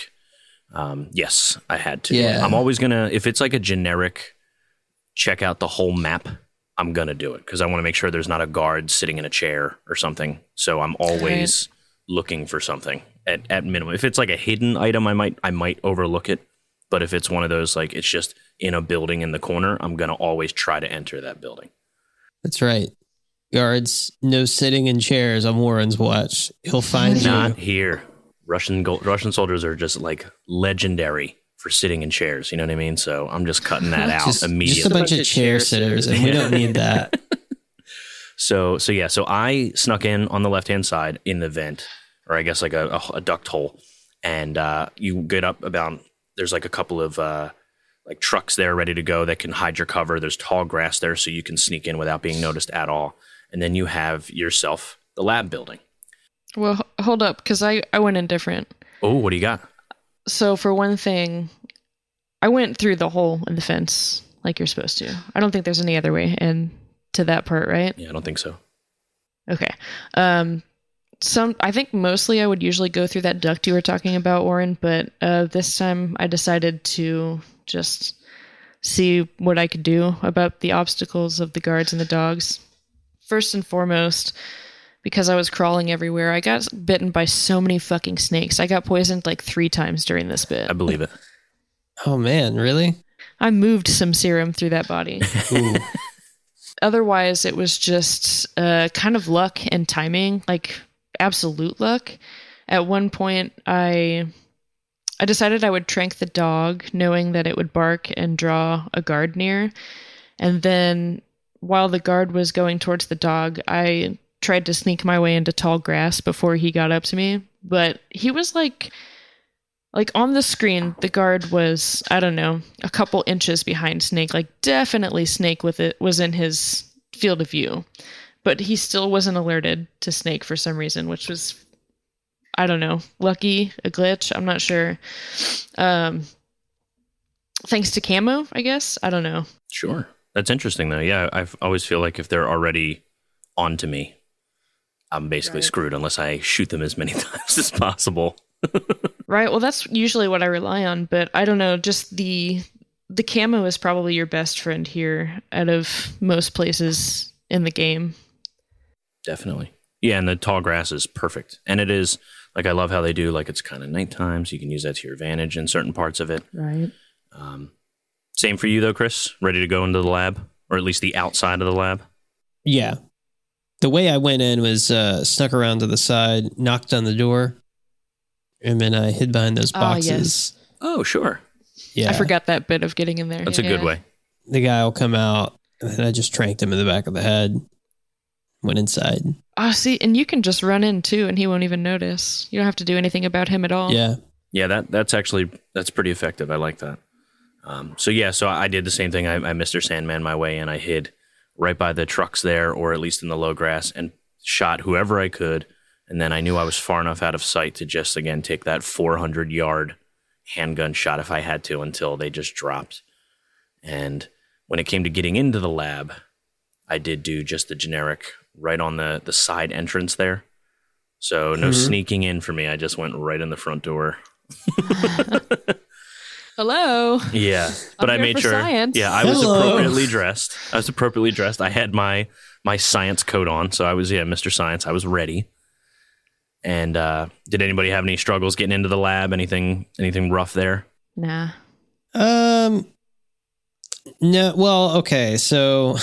S1: Um, yes, I had to.
S2: Yeah.
S1: I'm always gonna, if it's like a generic check out the whole map, I'm gonna do it because I want to make sure there's not a guard sitting in a chair or something. So I'm always looking for something at, at minimum. If it's like a hidden item, I might I might overlook it. But if it's one of those like it's just in a building in the corner, I'm gonna always try to enter that building.
S2: That's right. Guards, no sitting in chairs on Warren's watch. He'll find you.
S1: Not here. Russian go- Russian soldiers are just like legendary for sitting in chairs. You know what I mean? So I'm just cutting that out
S2: Just,
S1: immediately.
S2: just a bunch of chair sitters, and we don't need that.
S1: So so yeah. So I snuck in on the left hand side in the vent, or I guess like a, a, a duct hole, and uh, you get up about. There's like a couple of uh, like trucks there ready to go that can hide your cover. There's tall grass there, so you can sneak in without being noticed at all. And then you have yourself the lab building.
S3: Well, h- hold up, because I, I went in different.
S1: Oh, what do you got?
S3: So for one thing, I went through the hole in the fence like you're supposed to. I don't think there's any other way in to that part, right?
S1: Yeah, I don't think so.
S3: Okay. Um, some I think mostly I would usually go through that duct you were talking about, Warren, but uh, this time I decided to just see what I could do about the obstacles of the guards and the dogs. First and foremost, because I was crawling everywhere, I got bitten by so many fucking snakes. I got poisoned like three times during this bit.
S1: I believe it.
S2: Oh, man, really?
S3: I moved some serum through that body.
S2: Ooh.
S3: Otherwise, it was just uh, kind of luck and timing, like absolute luck. At one point, I I decided I would trank the dog, knowing that it would bark and draw a guard near. And then while the guard was going towards the dog, I tried to sneak my way into tall grass before he got up to me. But he was like... Like on the screen, the guard was, I don't know, a couple inches behind Snake. Like definitely Snake with it was in his field of view. But he still wasn't alerted to Snake for some reason, which was, I don't know, lucky, a glitch. I'm not sure. Um, thanks to camo, I guess. I don't know.
S1: Sure. That's interesting, though. Yeah, I always feel like if they're already onto me, I'm basically
S3: Right.
S1: screwed unless I shoot them as many times as possible.
S3: Right. Well, that's usually what I rely on. But I don't know. Just the the camo is probably your best friend here out of most places in the game.
S1: Definitely. Yeah, and the tall grass is perfect. And it is, like, I love how they do, like, it's kind of nighttime, so you can use that to your advantage in certain parts of it.
S3: Right.
S1: Um, same for you, though, Chris? Ready to go into the lab? Or at least the outside of the lab?
S2: Yeah. The way I went in was uh, snuck around to the side, knocked on the door, and then I hid behind those
S3: Ah,
S2: boxes.
S3: yes.
S1: Oh, sure.
S2: Yeah.
S3: I forgot that bit of getting in there.
S1: That's a good
S3: Yeah.
S1: way.
S2: The guy will come out, and then I just tranked him in the back of the head, went inside.
S3: Oh, see, and you can just run in too, and he won't even notice. You don't have to do anything about him at all.
S2: Yeah.
S1: Yeah, that that's actually, that's pretty effective. I like that. Um, so, yeah, so I did the same thing. I, I Mister Sandman my way in. I hid right by the trucks there, or at least in the low grass, and shot whoever I could. And then I knew I was far enough out of sight to just, again, take that four hundred yard handgun shot if I had to until they just dropped. And when it came to getting into the lab, I did do just the generic right on the, the side entrance there. So no mm-hmm. sneaking in for me. I just went right in the front door.
S3: Hello.
S1: Yeah, but
S3: I'm
S1: I made sure.
S3: Science.
S1: Yeah, I
S2: Hello.
S1: was appropriately dressed. I was appropriately dressed. I had my my science coat on, so I was yeah, Mister Science. I was ready. And uh, did anybody have any struggles getting into the lab? Anything anything rough there?
S3: Nah.
S2: Um. No. Well, okay. So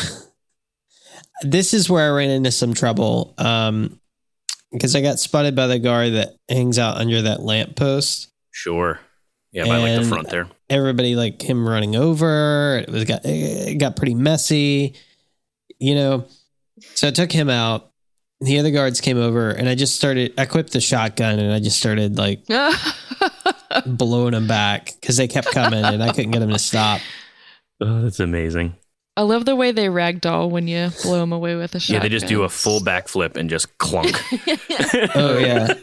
S2: this is where I ran into some trouble. Um, because I got spotted by the guard that hangs out under that lamppost.
S1: Sure. Yeah, by like the front there.
S2: Everybody like him running over. It was got it got pretty messy, you know. So I took him out. The other guards came over, and I just started. I equipped the shotgun, and I just started like blowing them back because they kept coming, and I couldn't get them to stop.
S1: Oh, that's amazing.
S3: I love the way they ragdoll when you blow them away with a shotgun.
S1: Yeah, they just do a full backflip and just clunk.
S2: Oh, yeah.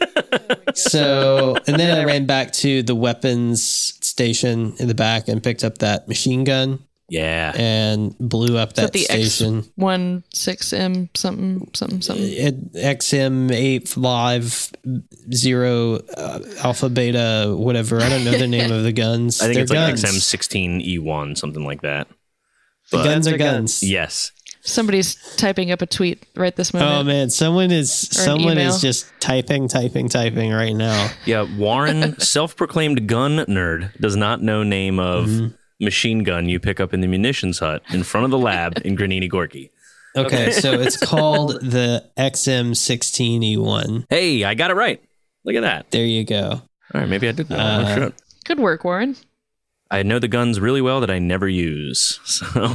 S2: So, and then I ran back to the weapons station in the back and picked up that machine gun.
S1: Yeah.
S2: And blew up that
S3: the
S2: station.
S3: X sixteen M something, something, something.
S2: It, X M eight five zero uh, Alpha Beta, whatever. I don't know the name of the guns.
S1: I think
S2: They're
S1: it's like
S2: guns.
S1: X M sixteen E one, something like that.
S2: The
S1: But-
S2: guns are guns.
S1: Yes.
S3: Somebody's typing up a tweet right this moment.
S2: Oh man, someone is someone
S3: email.
S2: is just typing, typing, typing right now.
S1: Yeah, Warren, self-proclaimed gun nerd, does not know name of
S2: Mm-hmm.
S1: machine gun you pick up in the munitions hut in front of the lab in Granini Gorky.
S2: Okay, so it's called the X M sixteen E one.
S1: Hey, I got it right. Look at that.
S2: There you go.
S1: All right, maybe I did know.
S2: Uh,
S1: Oh, shit.
S3: Good work, Warren.
S1: I know the guns really well that I never use. So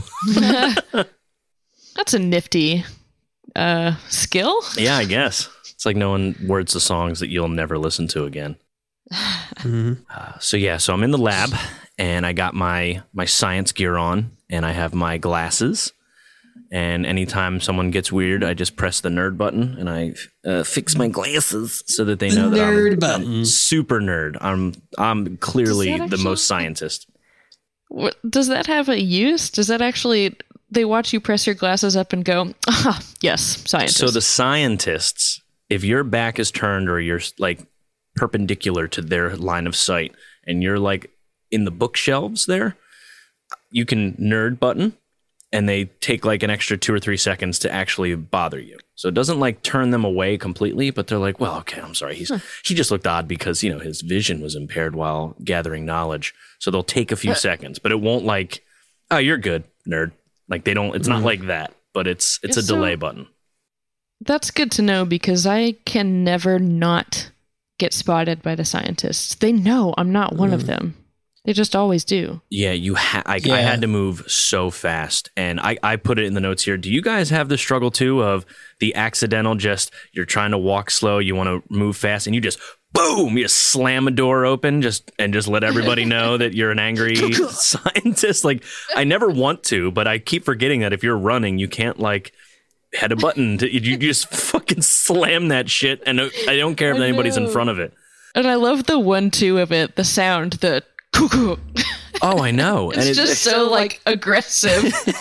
S3: That's a nifty uh, skill.
S1: yeah, I guess it's like knowing words to songs that you'll never listen to again.
S2: Mm-hmm.
S1: Uh, so yeah, so I'm in the lab and I got my my science gear on and I have my glasses. And anytime someone gets weird, I just press the nerd button and I uh, fix my glasses so that they know that
S2: Nerd
S1: I'm,
S2: button.
S1: I'm super nerd. I'm I'm clearly
S3: Does that
S1: the
S3: actually-
S1: most scientist.
S3: What, does that have a use? Does that actually... They watch you press your glasses up and go, ah, yes, scientist.
S1: So the scientists, if your back is turned or you're like perpendicular to their line of sight and you're like in the bookshelves there, you can nerd button and they take like an extra two or three seconds to actually bother you. So it doesn't like turn them away completely, but they're like, well, okay, I'm sorry. He's, huh. He just looked odd because, you know, his vision was impaired while gathering knowledge. So they'll take a few huh. seconds, but it won't like, oh, you're good, nerd. Like they don't, it's not like that, but it's it's a
S3: So-
S1: delay button.
S3: That's good to know because I can never not get spotted by the scientists. They know I'm not one
S2: Mm.
S3: of them. They just always do.
S1: Yeah, you ha- I,
S2: Yeah.
S1: I had to move so fast, and I, I put it in the notes here. Do you guys have the struggle too of the accidental? Just you're trying to walk slow, you want to move fast, and you just boom, you just slam a door open, just and just let everybody know that you're an angry scientist. Like I never want to, but I keep forgetting that if you're running, you can't like hit a button. To, you just fucking slam that shit, and I don't care if
S3: I
S1: anybody's in
S3: know.
S1: front of it.
S3: And I love the one-two of it, the sound, the cuckoo.
S1: Oh, I know,
S3: It's
S1: and
S3: just so like aggressive.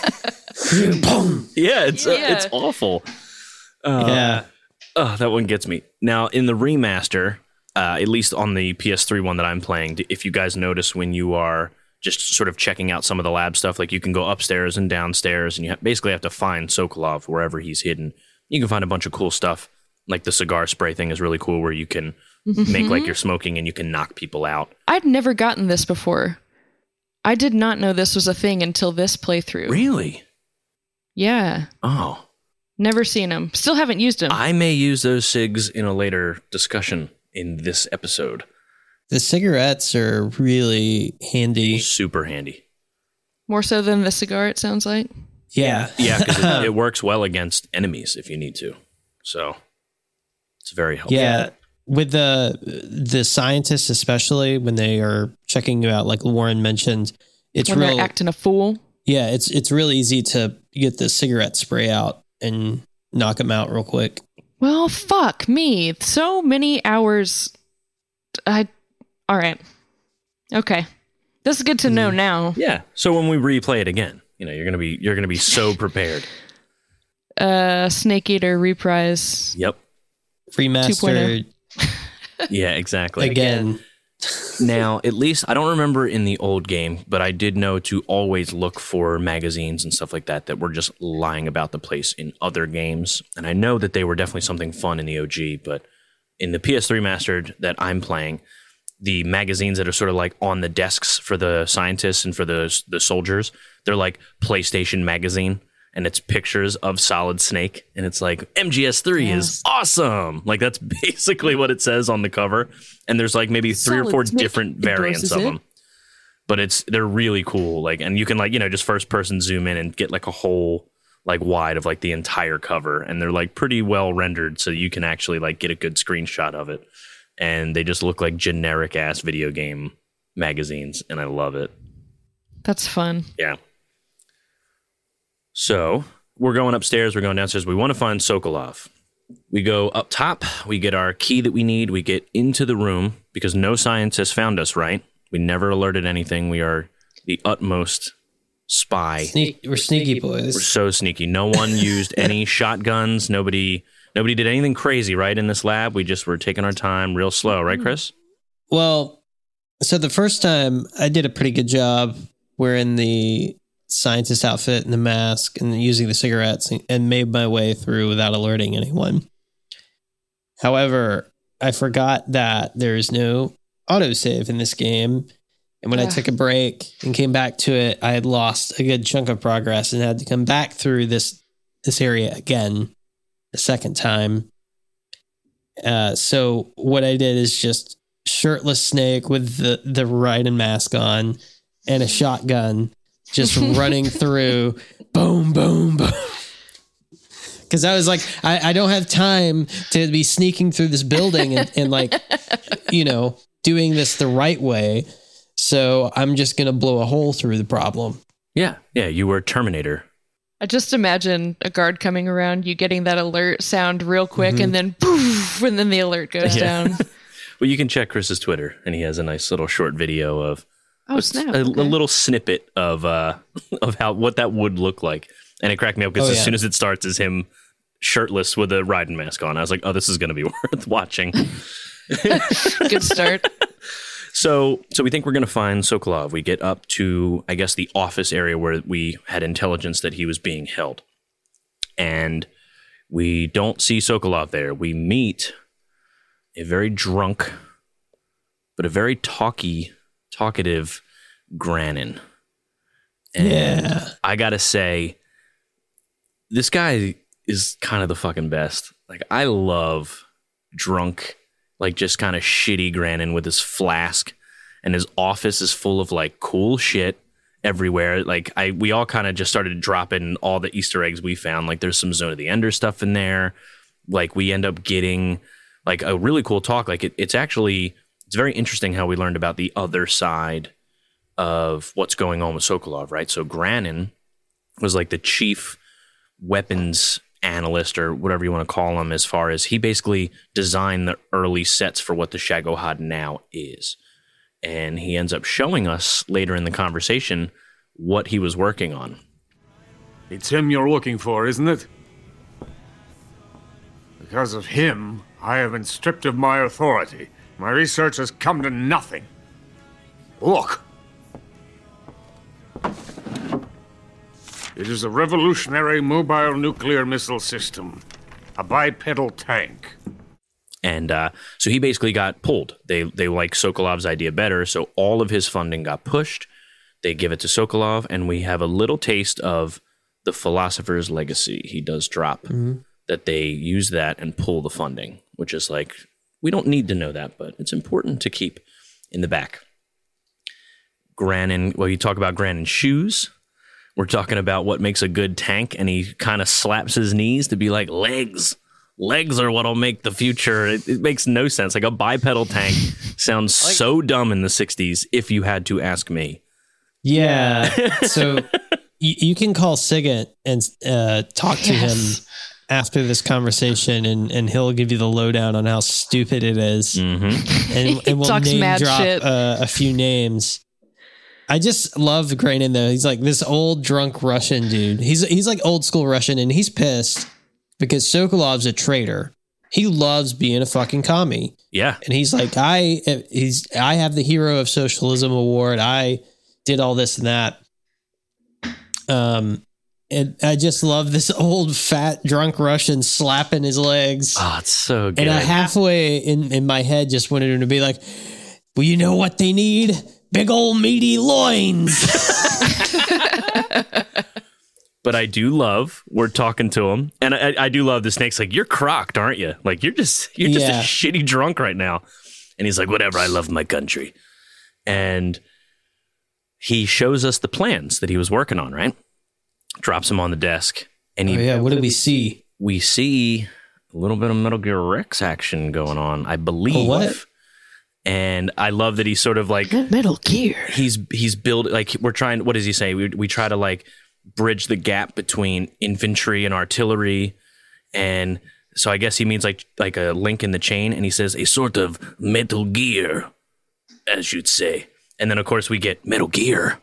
S1: yeah, it's uh,
S3: Yeah.
S1: it's awful. Uh,
S2: Yeah.
S1: Oh, that one gets me. Now, in the remaster, uh, at least on the P S three one that I'm playing, if you guys notice when you are just sort of checking out some of the lab stuff, like you can go upstairs and downstairs, and you ha- basically have to find Sokolov wherever he's hidden. You can find a bunch of cool stuff, like the cigar spray thing is really cool, where you can make like you're smoking and you can knock people out.
S3: I'd never gotten this before. I did not know this was a thing until this playthrough.
S1: Really?
S3: Yeah.
S1: Oh.
S3: Never seen them. Still haven't used them.
S1: I may use those cigs in a later discussion in this episode.
S2: The cigarettes are really handy.
S1: Super handy.
S3: More so than the cigar, it sounds like.
S2: Yeah.
S1: Yeah, because it, it works well against enemies if you need to. So it's very helpful.
S2: Yeah. With the the scientists, especially when they are checking you out, like Warren mentioned, it's
S3: when
S2: real.
S3: they're acting a fool.
S2: Yeah, it's it's real easy to get the cigarette spray out and knock them out real quick.
S3: Well, fuck me. So many hours. I. All right. Okay. This is good to know now.
S1: Yeah. So when we replay it again, you know, you're gonna be you're gonna be so prepared.
S3: Uh, Snake Eater reprise.
S1: Yep.
S2: Remastered
S1: Yeah, exactly.
S2: again.
S1: Now, at least I don't remember in the old game, but I did know to always look for magazines and stuff like that that were just lying about the place in other games. And I know that they were definitely something fun in the O G, but in the P S three Mastered that I'm playing, the magazines that are sort of like on the desks for the scientists and for the the soldiers, they're like PlayStation Magazine. And it's pictures of Solid Snake. And it's like, M G S three
S3: Yes.
S1: is awesome. Like, that's basically what it says on the cover. And there's like maybe three
S3: Solid
S1: or four
S3: Snake
S1: different variants
S3: endorses
S1: of
S3: it.
S1: them. But it's they're really cool. Like, and you can like, you know, just first person zoom in and get like a whole like wide of like the entire cover. And they're like pretty well rendered. So you can actually like get a good screenshot of it. And they just look like generic ass video game magazines. And I love it.
S3: That's fun.
S1: Yeah. So we're going upstairs. We're going downstairs. We want to find Sokolov. We go up top. We get our key that we need. We get into the room because no scientist found us, right? We never alerted anything. We are the utmost spy.
S2: Sneak, we're sneaky
S1: We're
S2: boys.
S1: so sneaky. No one used any shotguns. Nobody nobody did anything crazy, right, in this lab. We just were taking our time real slow, right, Chris?
S2: Well, so the first time I did a pretty good job. We're in the scientist outfit and the mask and using the cigarettes and made my way through without alerting anyone. However, I forgot that there's no autosave in this game. And when I
S3: Ugh.
S2: took a break and came back to it, I had lost a good chunk of progress and had to come back through this this area again a second time. Uh, so what I did is just shirtless Snake with the, the Raiden mask on and a shotgun just running through, boom, boom, boom. Because I was like, I, I don't have time to be sneaking through this building and, and like, you know, doing this the right way. So I'm just going to blow a hole through the problem.
S1: Yeah. Yeah, you were Terminator.
S3: I just imagine a guard coming around, you getting that alert sound real quick, and then poof, and then the alert goes
S1: Yeah.
S3: down.
S1: Well, you can check Chris's Twitter, and he has a nice little short video of
S3: Oh,
S1: a,
S3: snap.
S1: a,
S3: Okay.
S1: a little snippet of uh of how what that would look like. And it cracked me up because
S2: Oh,
S1: as
S2: yeah.
S1: soon as it starts is him shirtless with a Raiden mask on. I was like, oh, this is going to be worth watching.
S3: Good start.
S1: So, so we think we're going to find Sokolov. We get up to, I guess, the office area where we had intelligence that he was being held. And we don't see Sokolov there. We meet a very drunk, but a very talky, talkative Granin. And
S2: Yeah.
S1: I got to say, this guy is kind of the fucking best. Like, I love drunk, like just kind of shitty Granin with his flask, and his office is full of like cool shit everywhere. Like I, we all kind of just started dropping all the Easter eggs we found. Like there's some Zone of the Ender stuff in there. Like we end up getting like a really cool talk. Like it, it's actually, it's very interesting how we learned about the other side of what's going on with Sokolov, right? So Granin was like the chief weapons analyst or whatever you want to call him, as far as he basically designed the early sets for what the Shagohod now is. And he ends up showing us later in the conversation what he was working on.
S5: It's him you're looking for, isn't it? Because of him, I have been stripped of my authority. My research has come to nothing. Look. It is a revolutionary mobile nuclear missile system. A bipedal tank.
S1: And uh, so he basically got pulled. They they like Sokolov's idea better, so all of his funding got pushed. They give it to Sokolov, and we have a little taste of the philosopher's legacy. He does drop
S2: Mm-hmm.
S1: that they use that and pull the funding, which is like, we don't need to know that, but it's important to keep in the back. Granin, well, you talk about Granin's shoes. We're talking about what makes a good tank, and he kind of slaps his knees to be like, legs. Legs are what'll make the future. It, it makes no sense. Like a bipedal tank sounds so dumb in the sixties, if you had to ask me.
S2: Yeah. So you, you can call Sigint and uh, talk to
S3: Yes.
S2: him after this conversation, and, and he'll give you the lowdown on how stupid it is.
S1: Mm-hmm.
S2: And, and we'll
S3: Talks
S2: name
S3: mad
S2: drop
S3: shit.
S2: uh, a few names. I just love Granin though. He's like this old drunk Russian dude. He's he's like old school Russian, and he's pissed because Sokolov's a traitor. He loves being a fucking commie.
S1: Yeah.
S2: And he's like, I he's I have the Hero of Socialism award. I did all this and that. Um, and I just love this old fat drunk Russian slapping his legs.
S1: Oh, it's so good.
S2: And I halfway in, in my head just wanted him to be like, well, you know what they need? Big old meaty loins.
S1: But I do love, we're talking to him, and I, I do love the snake's like, you're crocked, aren't you? Like, you're just, you're just
S2: Yeah.
S1: a shitty drunk right now. And he's like, whatever, I love my country. And he shows us the plans that he was working on, right? Drops them on the desk. And he,
S2: Oh, yeah, what did we see?
S1: we see a little bit of Metal Gear Rex action going on, I believe.
S2: Oh, what?
S1: And I love that he's sort of like,
S3: Metal Gear.
S1: he's he's build like we're trying, what does he say? We we try to like bridge the gap between infantry and artillery, and so I guess he means like like a link in the chain, and he says a sort of Metal Gear, as you'd say. And then of course we get Metal Gear,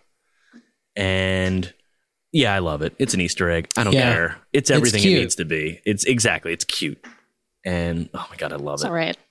S1: and yeah, I love it. It's an Easter egg. I don't
S2: Yeah.
S1: care. It's
S2: It's
S1: everything it
S2: cute.
S1: needs to be. It's exactly, it's cute, and oh my god, I love
S3: It's
S1: it.
S3: all right.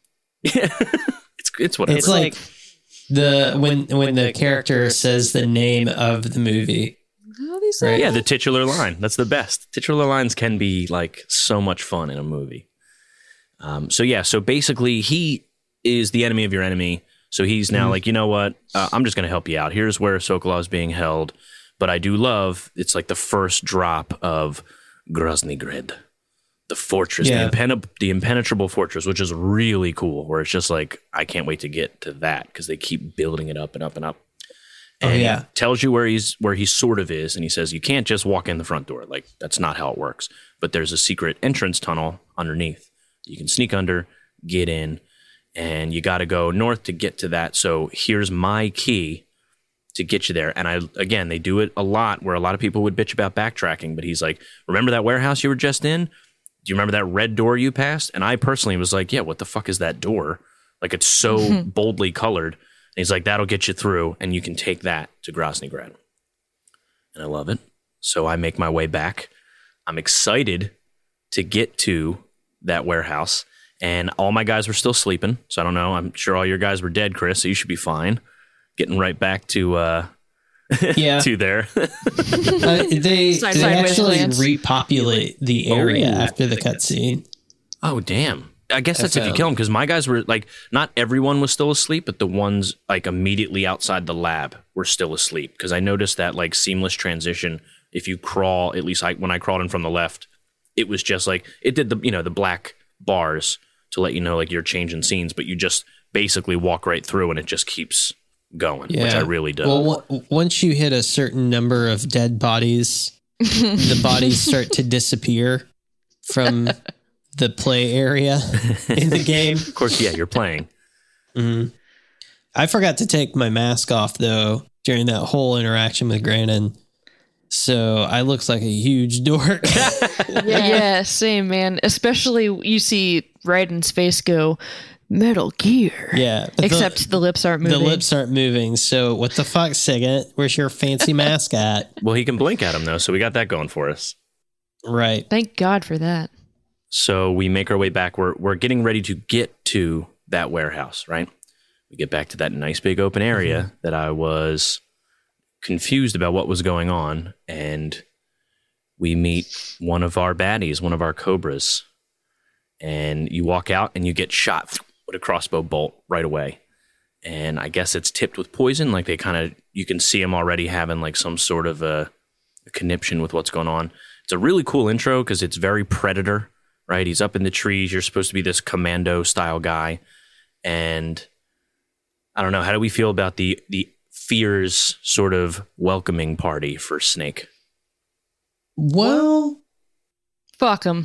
S1: it's it's whatever.
S2: It's like the when when the character says the name of the movie. Right.
S1: Yeah, the titular line. That's the best. Titular lines can be like so much fun in a movie. Um, so yeah, so basically he is the enemy of your enemy. So he's now like, you know what? Uh, I'm just going to help you out. Here's where Sokolov is being held. But I do love, it's like the first drop of Grozny Grad, the fortress,
S2: Yeah.
S1: the, impen- the impenetrable fortress, which is really cool, where it's just like, I can't wait to get to that because they keep building it up and up and up.
S2: Oh,
S1: And
S2: yeah.
S1: he tells you where he's where he sort of is, and he says you can't just walk in the front door. Like, that's not how it works. But there's a secret entrance tunnel underneath. You can sneak under, get in, and you got to go north to get to that. So here's my key to get you there. And I again, they do it a lot where a lot of people would bitch about backtracking, but he's like, remember that warehouse you were just in? Do you remember that red door you passed? And I personally was like, yeah, what the fuck is that door? Like, it's so boldly colored. And he's like, that'll get you through, and you can take that to Grozny Grad. And I love it. So I make my way back. I'm excited to get to that warehouse, and all my guys were still sleeping. So I don't know. I'm sure all your guys were dead, Chris, so you should be fine. Getting right back to uh,
S2: Yeah.
S1: to there.
S2: Uh, they
S3: Side-
S2: they
S3: sideways
S2: actually
S3: glance.
S2: repopulate the area
S1: Oh.
S2: after the cutscene.
S1: Oh, damn. I guess that's if you
S2: found.
S1: kill them, because my guys were like, not everyone was still asleep, but the ones like immediately outside the lab were still asleep. Because I noticed that like seamless transition. If you crawl, at least I, when I crawled in from the left, it was just like it did the you know the black bars to let you know like you're changing scenes, but you just basically walk right through and it just keeps going, which I really do.
S2: Well, w- once you hit a certain number of dead bodies, the bodies start to disappear from the play area in the game.
S1: Of course, yeah, you're playing.
S2: I forgot to take my mask off though during that whole interaction with Granin. So I looked like a huge dork.
S3: Yeah, same, man. Especially you see Raiden's face go, Metal Gear.
S2: Yeah. but the-
S3: Except the, lips aren't
S2: the
S3: moving.
S2: lips aren't moving. So what the fuck, Sigint? Where's your fancy mask at?
S1: Well, he can blink at him though, so we got that going for us.
S2: Right.
S3: Thank God for that.
S1: So we make our way back. We're we're getting ready to get to that warehouse, right? We get back to that nice big open area mm-hmm. that I was confused about what was going on, and we meet one of our baddies, one of our cobras, and you walk out and you get shot with a crossbow bolt right away. And I guess it's tipped with poison. Like they kind of, you can see him already having like some sort of a, a conniption with what's going on. It's a really cool intro because it's very Predator, right? He's up in the trees. You're supposed to be this commando style guy. And I don't know, how do we feel about the the Fears sort of welcoming party for Snake?
S2: Well,
S3: Fuck him.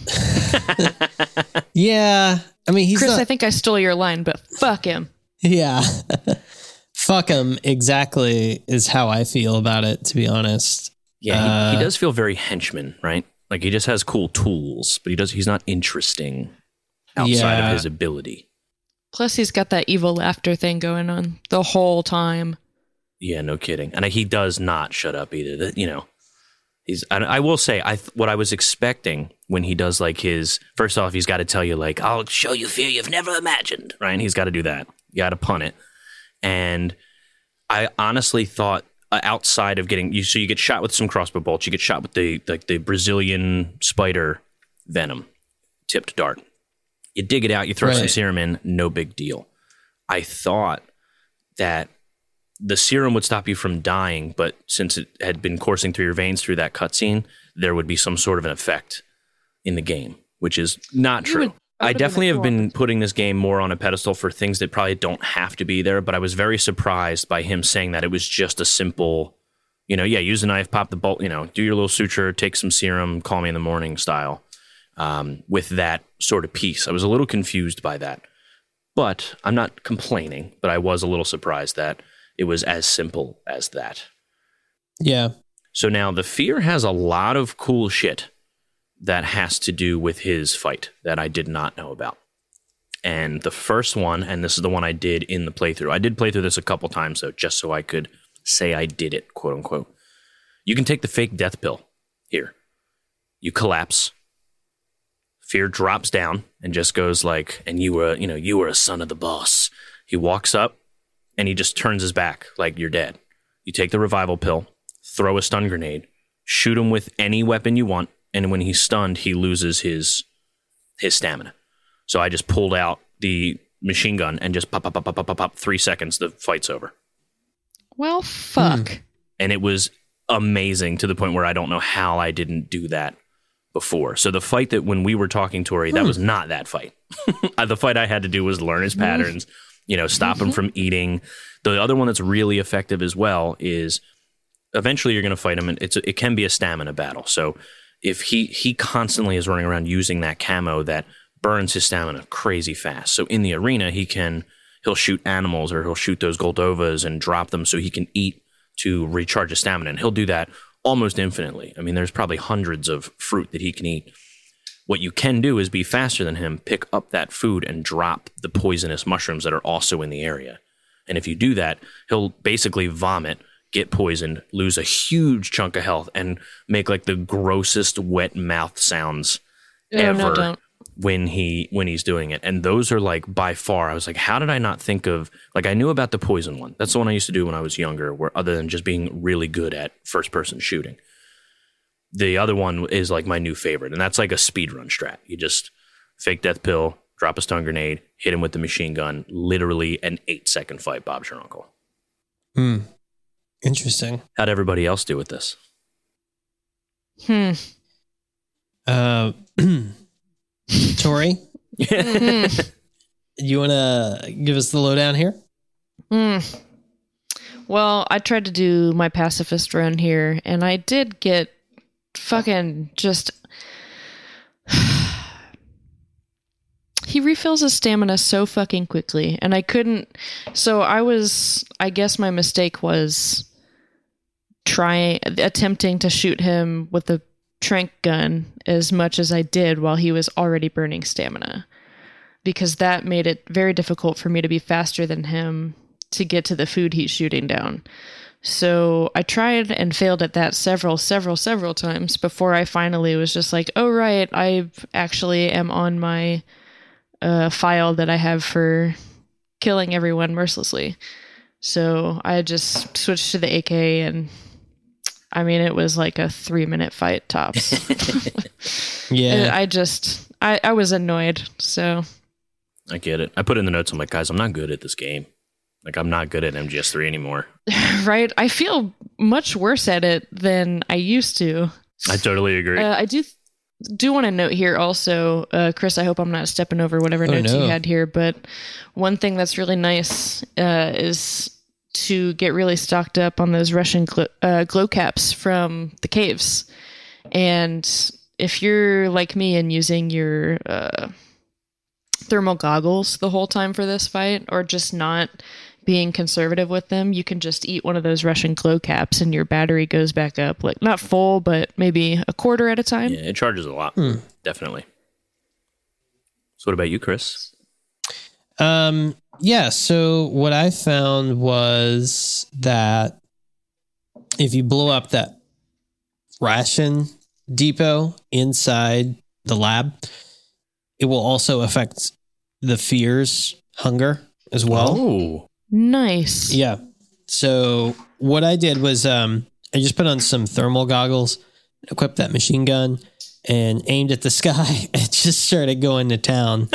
S2: yeah. I mean, he's
S3: Chris,
S2: not,
S3: I think I stole your line, but fuck him.
S2: yeah. Fuck him. Exactly is how I feel about it, to be honest.
S1: Yeah, he,
S2: Uh,
S1: he does feel very henchman, right? Like he just has cool tools, but he does he's not interesting outside
S2: Yeah.
S1: of his ability.
S3: Plus, he's got that evil laughter thing going on the whole time.
S1: Yeah, no kidding. And he does not shut up either. That, you know, he's. I, I will say, I what I was expecting when he does like his. First off, he's got to tell you like, "I'll show you fear you've never imagined." Right? And he's got to do that. You got to pun it. And I honestly thought, uh, outside of getting you, so you get shot with some crossbow bolts. You get shot with the like the Brazilian spider venom tipped dart. You dig it out. You throw
S2: Right.
S1: some serum in. No big deal. I thought that the serum would stop you from dying, but since it had been coursing through your veins through that cutscene, there would be some sort of an effect in the game, which is not
S3: You
S1: true.
S3: would- that
S1: I
S3: would've been
S1: definitely
S3: a
S1: have
S3: cool
S1: been putting this game more on a pedestal for things that probably don't have to be there, but I was very surprised by him saying that it was just a simple, you know, yeah, use a knife, pop the bolt, you know, do your little suture, take some serum, call me in the morning style, um, with that sort of piece. I was a little confused by that, but I'm not complaining, but I was a little surprised that it was as simple as that.
S2: Yeah.
S1: So now the fear has a lot of cool shit that has to do with his fight that I did not know about. And the first one, and this is the one I did in the playthrough. I did play through this a couple times, though, just so I could say I did it, quote unquote. You can take the fake death pill here. You collapse. Fear drops down and just goes like, and you were, you know, you were a son of the boss. He walks up and he just turns his back like you're dead. You take the revival pill, throw a stun grenade, shoot him with any weapon you want, and when he's stunned, he loses his his stamina. So I just pulled out the machine gun and just pop, pop, pop, pop, pop, pop, pop, three seconds, the fight's over.
S3: Well, fuck.
S1: And it was amazing to the point where I don't know how I didn't do that before. So the fight that when we were talking, Tori, that was not that fight. The fight I had to do was learn his patterns, you know, stop him from eating. The other one that's really effective as well is eventually you're going to fight him, and it's a, it can be a stamina battle. So if he he constantly is running around using that camo that burns his stamina crazy fast. So in the arena, he can he'll shoot animals or he'll shoot those Goldovas and drop them so he can eat to recharge his stamina, and he'll do that almost infinitely. I mean, there's probably hundreds of fruit that he can eat. What you can do is be faster than him, pick up that food and drop the poisonous mushrooms that are also in the area. And if you do that, he'll basically vomit, get poisoned, lose a huge chunk of health, and make like the grossest wet mouth sounds
S3: Oh,
S1: ever
S3: no, don't.
S1: when he when he's doing it. And those are like by far, I was like, how did I not think of, like I knew about the poison one. That's the one I used to do when I was younger, where other than just being really good at first person shooting. The other one is like my new favorite, and that's like a speedrun strat. You just fake death pill, drop a stun grenade, hit him with the machine gun, literally an eight second fight, Bob's your uncle.
S2: Hmm. Interesting.
S1: How'd everybody else do with this?
S3: Hmm.
S2: Uh, Tori, you want to give us the lowdown here?
S3: Mm. Well, I tried to do my pacifist run here, and I did get fucking just... He refills his stamina so fucking quickly, and I couldn't... So I was... I guess my mistake was trying... attempting to shoot him with the trank gun as much as I did while he was already burning stamina, because that made it very difficult for me to be faster than him to get to the food he's shooting down. So I tried and failed at that several, several, several times before I finally was just like, oh, right, I actually am on my uh, file that I have for killing everyone mercilessly. So I just switched to the A K, and I mean, it was like a three minute fight tops.
S2: Yeah.
S3: I just, I, I was annoyed. So
S1: I get it. I put in the notes, I'm like, guys, I'm not good at this game. Like, I'm not good at M G S three anymore.
S3: right. I feel much worse at it than I used to.
S1: I totally agree.
S3: Uh, I do do want to note here also, uh, Chris, I hope I'm not stepping over whatever
S2: Oh,
S3: notes
S2: no.
S3: you had here, but one thing that's really nice uh, is to get really stocked up on those Russian gl- uh, glow caps from the caves. And if you're like me and using your uh, thermal goggles the whole time for this fight, or just not being conservative with them, you can just eat one of those Russian glow caps and your battery goes back up, like not full, but maybe a quarter at a time.
S1: Yeah, it charges a lot. Hmm. Definitely. So what about you, Chris?
S2: Um, yeah, so what I found was that if you blow up that ration depot inside the lab, it will also affect the fear's hunger as well.
S1: Oh,
S3: nice.
S2: Yeah. So what I did was um, I just put on some thermal goggles, equipped that machine gun, and aimed at the sky and just started going to town.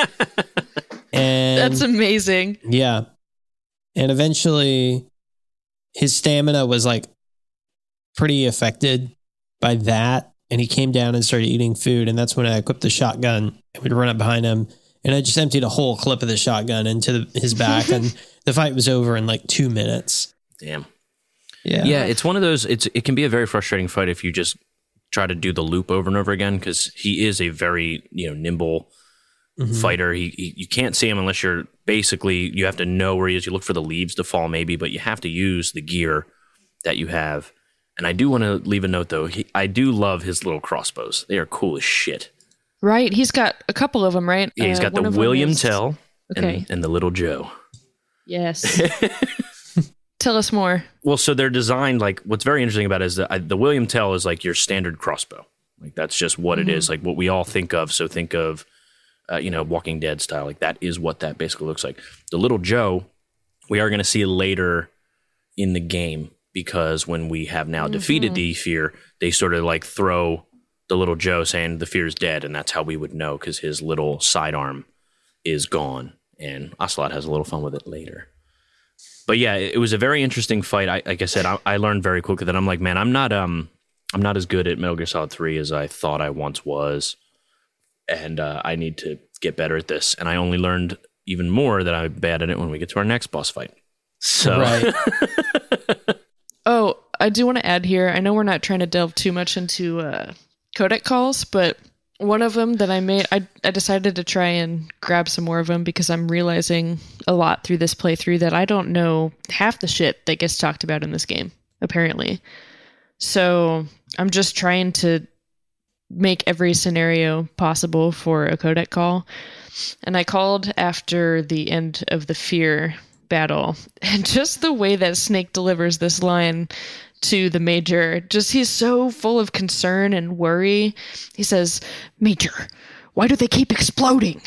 S2: And
S3: that's amazing.
S2: Yeah. And eventually his stamina was like pretty affected by that. And he came down and started eating food. And that's when I equipped the shotgun and would run up behind him. And I just emptied a whole clip of the shotgun into the, his back. And the fight was over in like two minutes.
S1: Damn.
S2: Yeah.
S1: Yeah. It's one of those, it's, it can be a very frustrating fight if you just try to do the loop over and over again. Cause he is a very, you know, nimble mm-hmm. fighter. He, he, you can't see him unless you're basically, you have to know where he is. You look for the leaves to fall maybe, but you have to use the gear that you have. And I do want to leave a note, though. He, I do love his little crossbows. They are cool as shit.
S3: Right. He's got a couple of them, right?
S1: Yeah, he's got uh, the William is... Tell
S3: okay.
S1: and, and the Little Joe.
S3: Yes. Tell us more.
S1: Well, so they're designed, like, what's very interesting about it is that I, the William Tell is like your standard crossbow. Like, that's just what mm-hmm. it is, like what we all think of. So think of, uh, you know, Walking Dead style. Like, that is what that basically looks like. The Little Joe, we are going to see later in the game. Because when we have now mm-hmm. defeated the Fear, they sort of like throw the Little Joe saying the Fear's dead. And that's how we would know because his little sidearm is gone. And Ocelot has a little fun with it later. But yeah, it was a very interesting fight. I, like I said, I, I learned very quickly that I'm like, man, I'm not um, I'm not as good at Metal Gear Solid three as I thought I once was. And uh, I need to get better at this. And I only learned even more that I'm bad at it when we get to our next boss fight. So...
S2: Right.
S3: Oh, I do want to add here, I know we're not trying to delve too much into uh, codec calls, but one of them that I made, I, I decided to try and grab some more of them because I'm realizing a lot through this playthrough that I don't know half the shit that gets talked about in this game, apparently. So I'm just trying to make every scenario possible for a codec call. And I called after the end of the Fear battle, and just the way that Snake delivers this line to the Major, just he's so full of concern and worry. He says, "Major, why do they keep exploding?"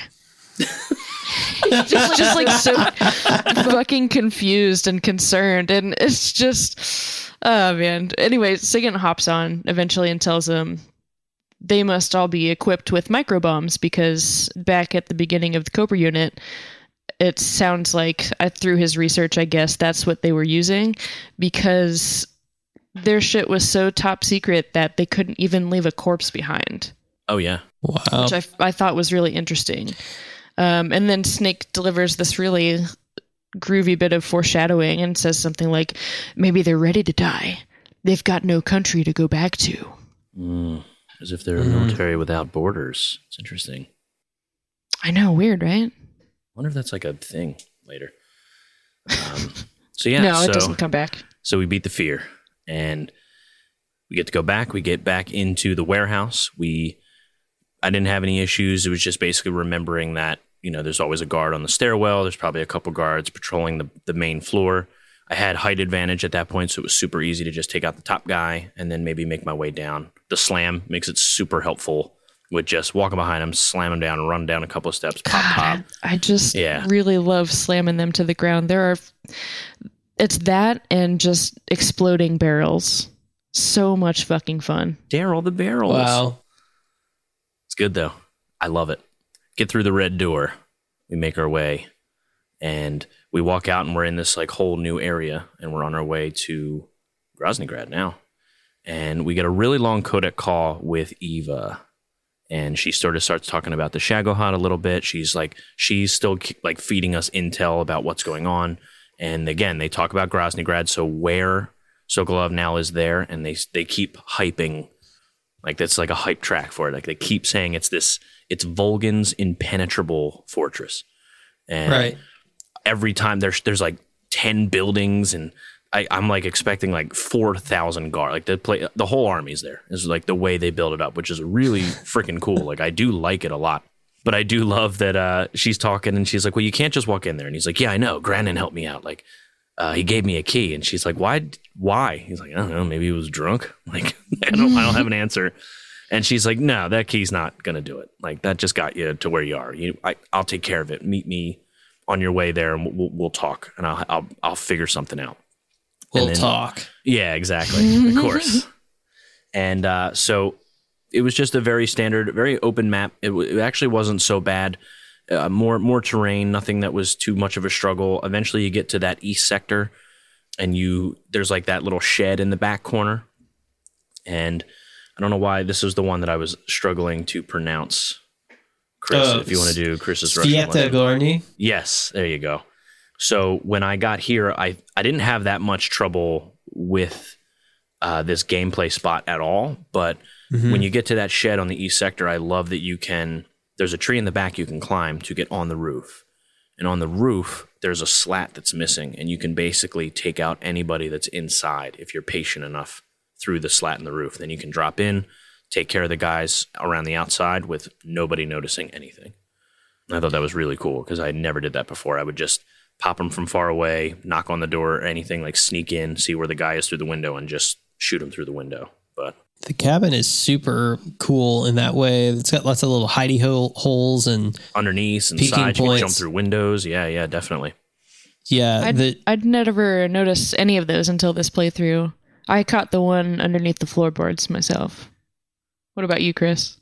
S3: just, just like so fucking confused and concerned, and it's just, oh man. Anyway, Sigint hops on eventually and tells him they must all be equipped with microbombs because back at the beginning of the Cobra unit, it sounds like, uh, through his research, I guess that's what they were using because their shit was so top secret that they couldn't even leave a corpse behind.
S1: Oh, yeah.
S2: Wow.
S3: Which I, I thought was really interesting. Um, and then Snake delivers this really groovy bit of foreshadowing and says something like, maybe they're ready to die. They've got no country to go back to.
S1: Mm, as if they're a military without borders. It's interesting.
S3: I know. Weird, right?
S1: I wonder if that's like a thing later. Um, so yeah,
S3: no,
S1: so,
S3: it doesn't come back.
S1: So we beat the Fear, and we get to go back. We get back into the warehouse. We, I didn't have any issues. It was just basically remembering that, you know, there's always a guard on the stairwell. There's probably a couple guards patrolling the, the main floor. I had height advantage at that point, so it was super easy to just take out the top guy and then maybe make my way down. The slam makes it super helpful. With just walking behind him, slam him down, run down a couple of steps, pop,
S3: God,
S1: pop.
S3: I just
S1: yeah.
S3: really love slamming them to the ground. There are, it's that and just exploding barrels. So much fucking fun.
S1: Daryl the barrels.
S2: Wow.
S1: It's good though. I love it. Get through the red door. We make our way, and we walk out, and we're in this like whole new area, and we're on our way to Groznygrad now. And we get a really long codec call with Eva. And she sort of starts talking about the Shagohod a little bit. She's like, she's still like feeding us intel about what's going on. And again, they talk about Groznygrad. So where Sokolov now is there, and they they keep hyping, like that's like a hype track for it. Like they keep saying it's this, it's Volgan's impenetrable fortress. And
S2: right.
S1: every time there's there's like ten buildings, and I, I'm like expecting like four thousand guard. Like the play, the whole army's there. This is like the way they build it up, which is really freaking cool. Like I do like it a lot. But I do love that uh, she's talking and she's like, well, you can't just walk in there. And he's like, yeah, I know. Granin helped me out. Like, uh, he gave me a key. And she's like, why? Why? He's like, I don't know. Maybe he was drunk. Like, I don't, I don't have an answer. And she's like, no, that key's not going to do it. Like, that just got you to where you are. You, I, I'll take care of it. Meet me on your way there and we'll, we'll talk. And I'll, I'll, I'll figure something out.
S2: We'll
S1: then,
S2: talk.
S1: Yeah, exactly. Of course. And uh, so... it was just a very standard, very open map. It, w- it actually wasn't so bad. Uh, more more terrain, nothing that was too much of a struggle. Eventually, you get to that east sector, and you there's like that little shed in the back corner. And I don't know why this is the one that I was struggling to pronounce. Chris,
S2: Uh,
S1: if you want to do Chris's Russian one.
S2: Sviatogorny.
S1: Yes, there you go. So when I got here, I, I didn't have that much trouble with uh, this gameplay spot at all, but
S2: Mm-hmm.
S1: when you get to that shed on the east sector, I love that you can, there's a tree in the back you can climb to get on the roof. And on the roof, there's a slat that's missing, and you can basically take out anybody that's inside if you're patient enough through the slat in the roof. Then you can drop in, take care of the guys around the outside with nobody noticing anything. And I thought that was really cool because I never did that before. I would just pop them from far away, knock on the door or anything, like sneak in, see where the guy is through the window, and just shoot him through the window. But
S2: The cabin is super cool in that way. It's got lots of little hidey hole, holes and
S1: underneath and
S2: peeking
S1: sides, you can jump
S2: points.
S1: through windows. Yeah, yeah, definitely.
S2: yeah,
S3: I'd,
S2: the,
S3: I'd never noticed any of those until this playthrough. I caught the one underneath the floorboards myself. What about you, Chris?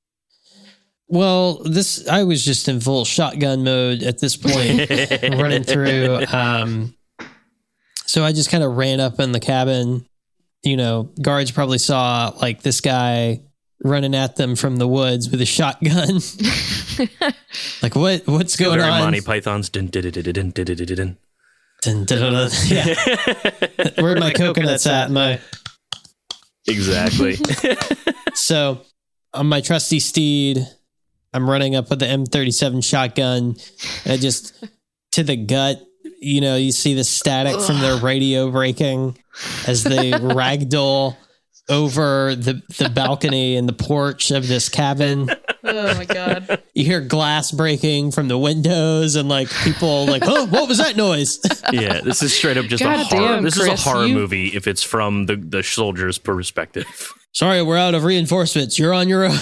S2: well, this I was just in full shotgun mode at this point, running through. Um, so I just kind of ran up in the cabin. You know, guards probably saw like this guy running at them from the woods with a shotgun. Like, what? What's going
S1: Very
S2: on?
S1: Monty Python's. Dun, dun, dun, dun, dun, dun, dun, dun, dun.
S2: Dun, dun, dun, dun. Yeah. Where are my coconuts at? My
S1: Exactly.
S2: so on my trusty steed, I'm running up with the M thirty-seven shotgun. And I just to the gut. You know, you see the static from their radio breaking as they ragdoll over the, the balcony and the porch of this cabin.
S3: Oh my god.
S2: You hear glass breaking from the windows and like people like, oh, what was that noise?
S1: Yeah, this is straight up just a
S3: God
S1: horror.
S3: damn,
S1: This is
S3: Chris,
S1: a horror
S3: you-
S1: movie if it's from the, the soldier's perspective.
S2: Sorry, we're out of reinforcements. You're on your own.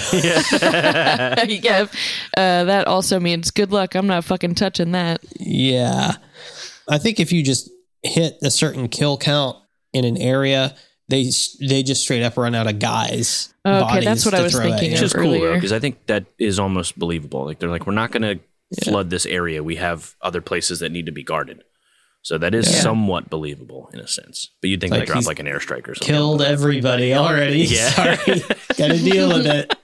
S3: Yeah. Uh, that also means good luck. I'm not fucking touching that.
S2: Yeah. I think if you just hit a certain kill count in an area, they they just straight up run out of guys.
S3: Okay,
S2: bodies
S3: that's what I
S2: to
S3: was
S2: throw at
S3: thinking
S2: you.
S1: Which is cool, though,
S3: earlier.
S1: because I think that is almost believable. Like, they're like, we're not going to flood this area. We have other places that need to be guarded. So that is
S2: Yeah.
S1: somewhat believable in a sense. But you'd think
S2: Like
S1: they drop
S2: he's
S1: like an airstrike or something.
S2: Killed everybody already.
S1: Yeah.
S2: Sorry. Got to deal with it.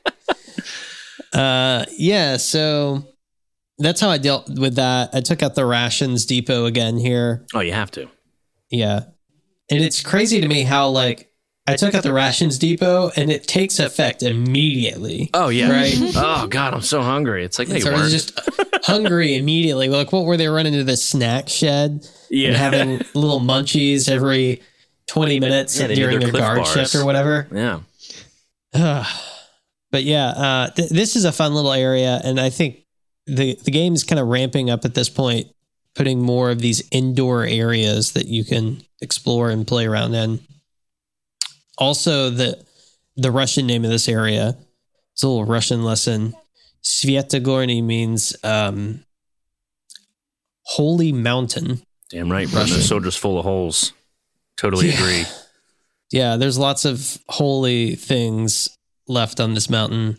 S2: Uh, yeah, so that's how I dealt with that. I took out the rations depot again here.
S1: Oh, you have to.
S2: Yeah. And it's crazy to me how, like, I took out the rations depot and it takes effect immediately.
S1: Oh, yeah.
S2: Right.
S1: Oh, God, I'm so hungry. It's like, no, you
S2: So I was
S1: weren't.
S2: just hungry immediately. Like, what were they running to the snack shed
S1: Yeah.
S2: and having little munchies every twenty minutes
S1: Yeah, they need
S2: during
S1: their
S2: their
S1: Clif
S2: guard
S1: bars.
S2: shift or whatever?
S1: Yeah.
S2: But yeah, uh, th- this is a fun little area, and I think the the game is kind of ramping up at this point, putting more of these indoor areas that you can explore and play around in. Also, the the Russian name of this area, it's a little Russian lesson. Sviatogorny means um, holy mountain.
S1: Damn right, bro.
S2: Russian.
S1: The soldier's full of holes. Totally
S2: Yeah.
S1: agree.
S2: Yeah, there's lots of holy things left on this mountain.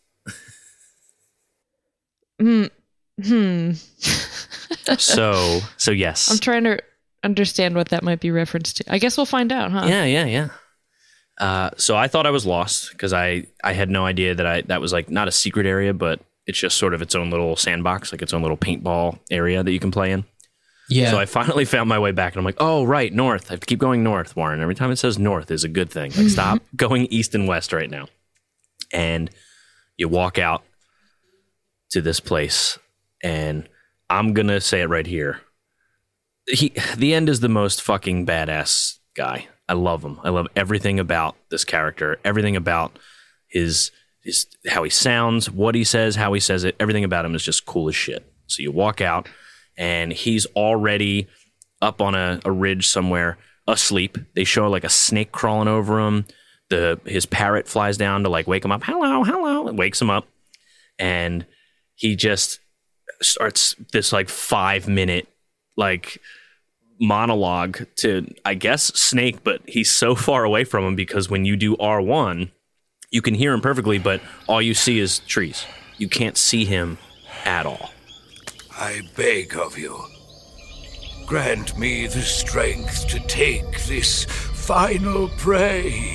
S3: Hmm. Hmm.
S1: So, so yes.
S3: I'm trying to understand what that might be referenced to. I guess we'll find out, huh?
S1: Yeah, yeah, yeah. Uh, so I thought I was lost because I, I had no idea that I that was like not a secret area, but it's just sort of its own little sandbox, like its own little paintball area that you can play in.
S2: Yeah.
S1: So I finally found my way back, and I'm like, oh, right, north. I have to keep going north, Warren. Every time it says north is a good thing. Like, stop going east and west right now. And you walk out to this place, and I'm going to say it right here. he the end is the most fucking badass guy. I love him. I love everything about this character, everything about his his how he sounds, what he says, how he says it. Everything about him is just cool as shit. So you walk out, and he's already up on a, a ridge somewhere, asleep. They show like a snake crawling over him. The his parrot flies down to like wake him up. Hello, hello, and wakes him up, and he just starts this like five minute like monologue to, I guess, Snake, but he's so far away from him because when you do R one, you can hear him perfectly, but all you see is trees. You can't see him at all.
S7: I beg of you, grant me the strength to take this final prey.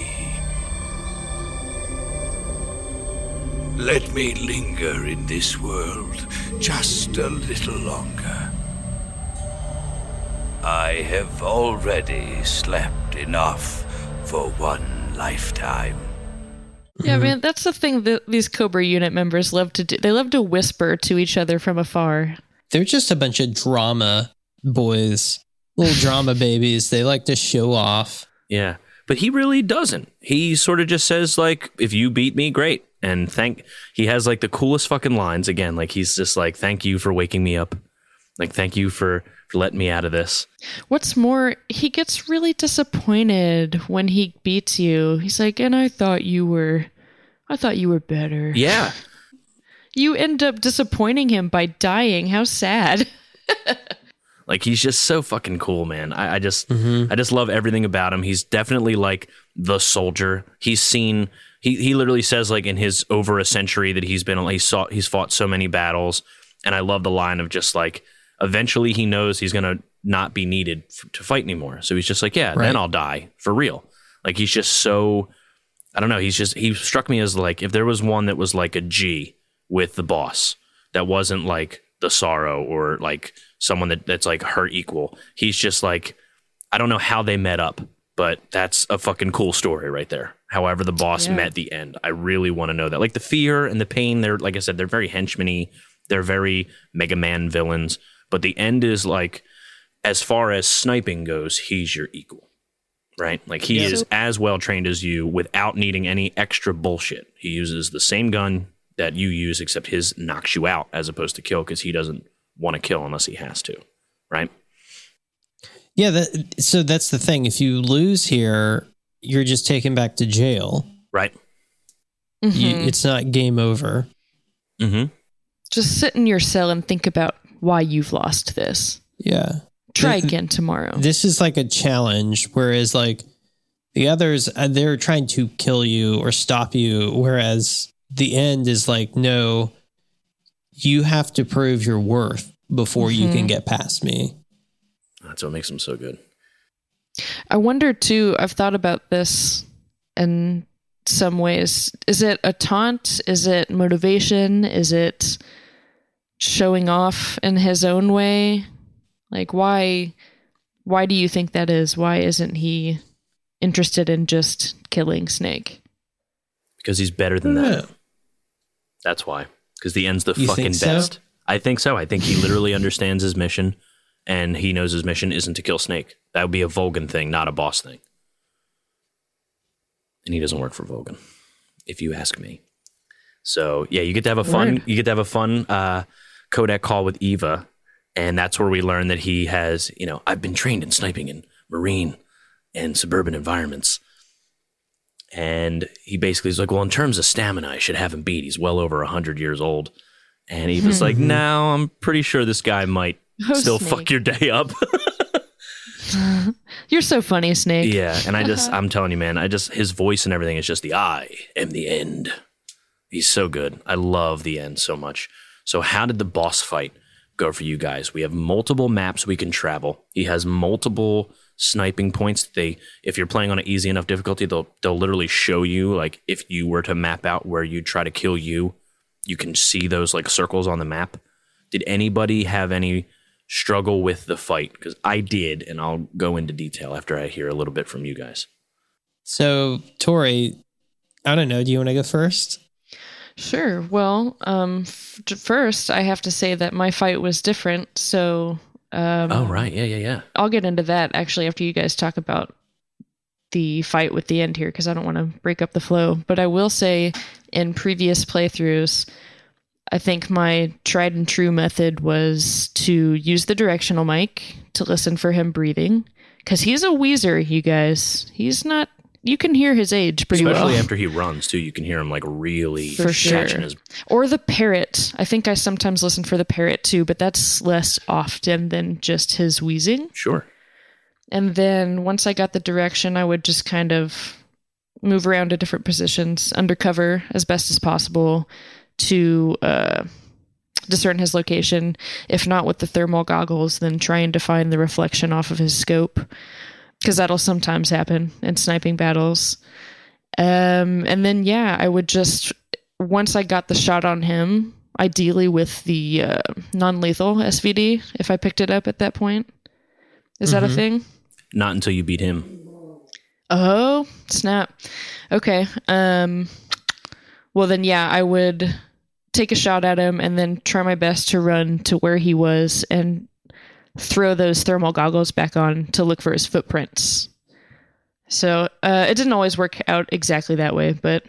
S7: Let me linger in this world just a little longer. I have already slept enough for one lifetime.
S3: Yeah, man, that's the thing that these Cobra unit members love to do. They love to whisper to each other from afar.
S2: They're just a bunch of drama boys, little drama babies. They like to show off.
S1: Yeah, but he really doesn't. He sort of just says, like, if you beat me, great. And thank, he has like the coolest fucking lines again. Like, he's just like, thank you for waking me up. Like, thank you for, for letting me out of this.
S3: What's more, he gets really disappointed when he beats you. He's like, and I thought you were, I thought you were better.
S1: Yeah.
S3: You end up disappointing him by dying. How sad.
S1: Like, he's just so fucking cool, man. I, I just, mm-hmm. I just love everything about him. He's definitely like the soldier. He's seen, he, he literally says like in his over a century that he's been, he saw, he's fought so many battles. And I love the line of just like, eventually he knows he's going to not be needed f- to fight anymore. So he's just like, yeah, right. Then I'll die for real. Like, he's just so, I don't know. He's just, he struck me as like, if there was one that was like a G with the boss that wasn't like the Sorrow or like someone that, that's like her equal. He's just like, I don't know how they met up, but that's a fucking cool story right there. However the boss yeah. met the end. I really want to know that. Like, the fear and the pain, they're, like I said, they're very henchman-y. They're very Mega Man villains. But the end is like, as far as sniping goes, he's your equal, right? Like, he yeah. is as well trained as you without needing any extra bullshit. He uses the same gun that you use, except his knocks you out as opposed to kill, because he doesn't want to kill unless he has to, right?
S2: Yeah, that, so that's the thing. If you lose here, you're just taken back to jail.
S1: Right.
S3: Mm-hmm.
S2: You, it's not game over.
S1: Mm-hmm.
S3: Just sit in your cell and think about why you've lost this.
S2: Yeah.
S3: Try
S2: Th-
S3: again tomorrow.
S2: This is like a challenge, whereas like the others, they're trying to kill you or stop you, whereas the end is like, no, you have to prove your worth before mm-hmm. you can get past me.
S1: That's what makes them so good.
S3: I wonder too, I've thought about this in some ways. Is it a taunt? Is it motivation? Is it showing off in his own way? Like, why why do you think that is? Why isn't he interested in just killing Snake?
S1: Because he's better than that. That's why. Because the end's the
S2: You
S1: fucking
S2: think
S1: best.
S2: so?
S1: I think so. I think he literally understands his mission, and he knows his mission isn't to kill Snake. That would be a Volgan thing, not a boss thing. And he doesn't work for Volgan, if you ask me. So yeah, you get to have a fun,
S3: Word.
S1: you get to have a fun uh, codec call with Eva, and that's where we learn that he has, you know, I've been trained in sniping in marine and suburban environments. And he basically is like, well, in terms of stamina, I should have him beat. He's well over one hundred years old. And Eva's like, no, I'm pretty sure this guy might
S3: Oh,
S1: still
S3: Snake.
S1: fuck your day up.
S3: You're so funny, Snake.
S1: Yeah, and I just, I'm telling you, man, I just, his voice and everything is just the I am the end. He's so good. I love the end so much. So how did the boss fight go for you guys? We have multiple maps we can travel. He has multiple sniping points. They, if you're playing on an easy enough difficulty, they'll they'll literally show you, like, if you were to map out where you try to kill you, you can see those like circles on the map. Did anybody have any struggle with the fight? Because I did, and I'll go into detail after I hear a little bit from you guys.
S2: So, Tori, I don't know. Do you want to go first?
S3: Sure. Well, um, f- first, I have to say that my fight was different. So, uh, Um,
S1: Oh, right. Yeah, yeah, yeah.
S3: I'll get into that actually after you guys talk about the fight with the end here, because I don't want to break up the flow. But I will say, in previous playthroughs, I think my tried and true method was to use the directional mic to listen for him breathing, because he's a wheezer, you guys. He's not. You can hear his age pretty
S1: Especially
S3: well.
S1: after he runs, too. You can hear him, like, really
S3: For sure.
S1: catching his...
S3: Or the parrot. I think I sometimes listen for the parrot, too, but that's less often than just his wheezing.
S1: Sure.
S3: And then once I got the direction, I would just kind of move around to different positions, undercover as best as possible to uh, discern his location. If not with the thermal goggles, then trying to find the reflection off of his scope, because that'll sometimes happen in sniping battles. Um, and then, yeah, I would just, once I got the shot on him, ideally with the uh, non-lethal S V D, if I picked it up at that point. Is
S2: Mm-hmm.
S3: that a thing?
S1: Not until you beat him.
S3: Oh, snap. Okay. Um, well, then, yeah, I would take a shot at him and then try my best to run to where he was and throw those thermal goggles back on to look for his footprints. So uh, it didn't always work out exactly that way, but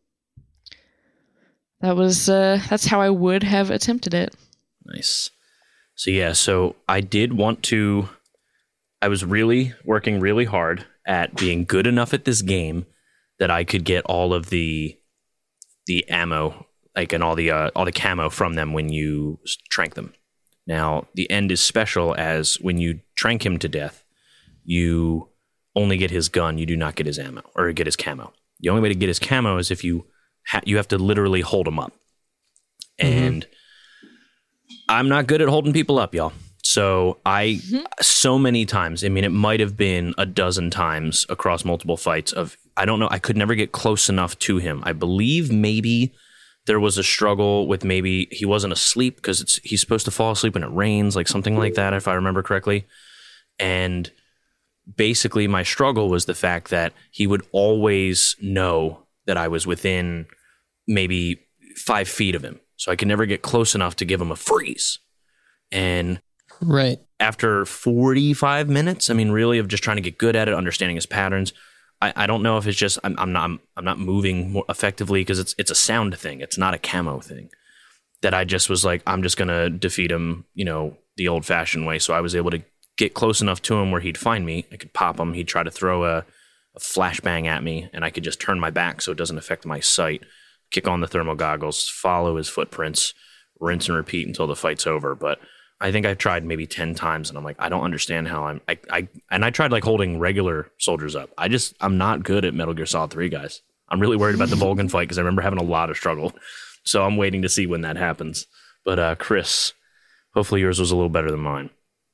S3: that was uh, that's how I would have attempted it.
S1: Nice. So, yeah, so I did want to... I was really working really hard at being good enough at this game that I could get all of the the ammo, like, and all the uh, all the camo from them when you trank them. Now, the end is special, as when you trank him to death, you only get his gun. You do not get his ammo or get his camo. The only way to get his camo is if you ha- you have to literally hold him up. And I'm not good at holding people up, y'all. So I, so many times, I mean, it might have been a dozen times across multiple fights of, I don't know, I could never get close enough to him. I believe maybe there was a struggle with maybe he wasn't asleep because it's he's supposed to fall asleep when it rains, like something like that, if I remember correctly. And basically my struggle was the fact that he would always know that I was within maybe five feet of him. So I could never get close enough to give him a freeze. And
S2: Right.
S1: after forty-five minutes, I mean, really, of just trying to get good at it, understanding his patterns, I, I don't know if it's just I'm, I'm not I'm, I'm not moving more effectively because it's it's a sound thing. It's not a camo thing. That I just was like, I'm just gonna defeat him, you know, the old-fashioned way. So I was able to get close enough to him where he'd find me. I could pop him. He'd try to throw a, a flashbang at me, and I could just turn my back so it doesn't affect my sight. Kick on the thermal goggles, follow his footprints, rinse and repeat until the fight's over. But I think I've tried maybe ten times and I'm like, I don't understand how I'm, I, I, and I tried like holding regular soldiers up. I just, I'm not good at Metal Gear Solid three, guys. I'm really worried about the Volgin fight because I remember having a lot of struggle. So I'm waiting to see when that happens. But uh, Chris, hopefully yours was a little better than mine.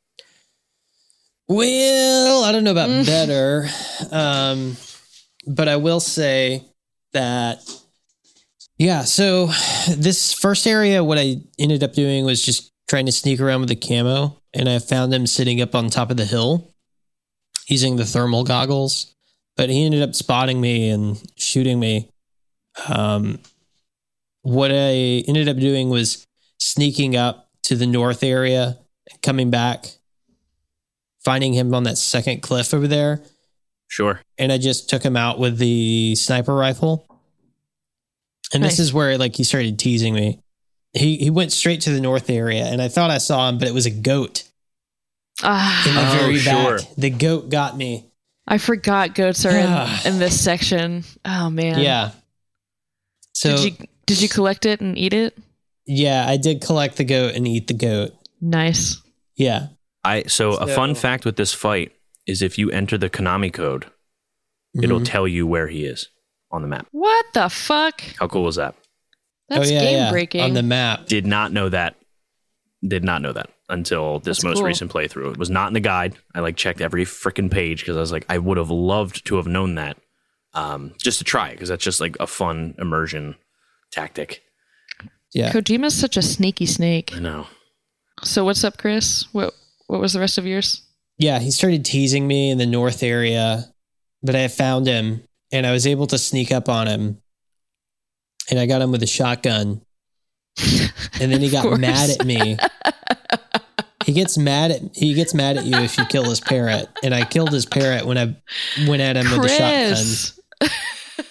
S2: Well, I don't know about better, um, but I will say that, yeah, so this first area, what I ended up doing was just trying to sneak around with the camo, and I found him sitting up on top of the hill using the thermal goggles, but he ended up spotting me and shooting me. Um, what I ended up doing was sneaking up to the north area, coming back, finding him on that second cliff over there.
S1: Sure.
S2: And I just took him out with the sniper rifle. And
S3: Nice.
S2: this is where like he started teasing me. He he went straight to the north area, and I thought I saw him, but it was a goat
S3: Ah,
S2: in the
S1: Oh,
S2: very
S1: sure.
S2: back. The goat got me.
S3: I forgot goats are in, in this section. Oh man.
S2: Yeah. So
S3: Did you did you collect it and eat it?
S2: yeah, I did collect the goat and eat the goat.
S3: Nice.
S2: Yeah.
S1: I so, a
S2: So-
S1: fun fact with this fight is if you enter the Konami code, it'll
S2: Mhm.
S1: tell you where he is on the map.
S3: What the fuck?
S1: How cool was that?
S3: That's
S2: oh, yeah,
S3: game
S2: yeah.
S3: breaking.
S2: On the map.
S1: Did not know that. Did not know that until this
S3: That's
S1: most
S3: cool.
S1: recent playthrough. It was not in the guide. I like checked every freaking page because I was like, I would have loved to have known that, um, just to try it because that's just like a fun immersion tactic.
S2: Yeah.
S3: Kojima's such a sneaky snake.
S1: I know.
S3: So what's up, Chris? What what was the rest of yours?
S2: Yeah, he started teasing me in the north area, but I found him and I was able to sneak up on him. And I got him with a shotgun. And then he
S3: Of
S2: got
S3: course.
S2: mad at me. he gets mad at he gets mad at you if you kill his parrot, and I killed his parrot when I went at him
S3: Chris.
S2: with a shotgun.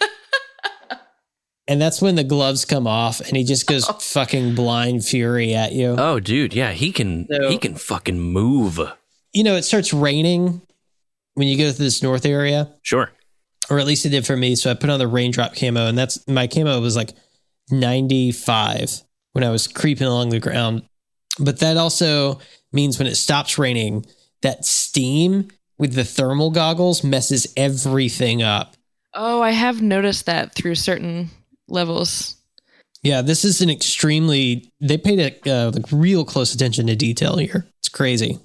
S2: And that's when the gloves come off, and he just goes fucking blind fury at you.
S1: Oh, dude, yeah, he can
S2: So-
S1: he can fucking move.
S2: You know, it starts raining when you go to this north area,
S1: Sure.
S2: or at least it did for me. So I put on the raindrop camo, and that's my camo was like ninety-five when I was creeping along the ground. But that also means when it stops raining, that steam with the thermal goggles messes everything up.
S3: Oh, I have noticed that through certain levels.
S2: Yeah, this is an extremely, they paid a, uh, like real close attention to detail here. It's crazy.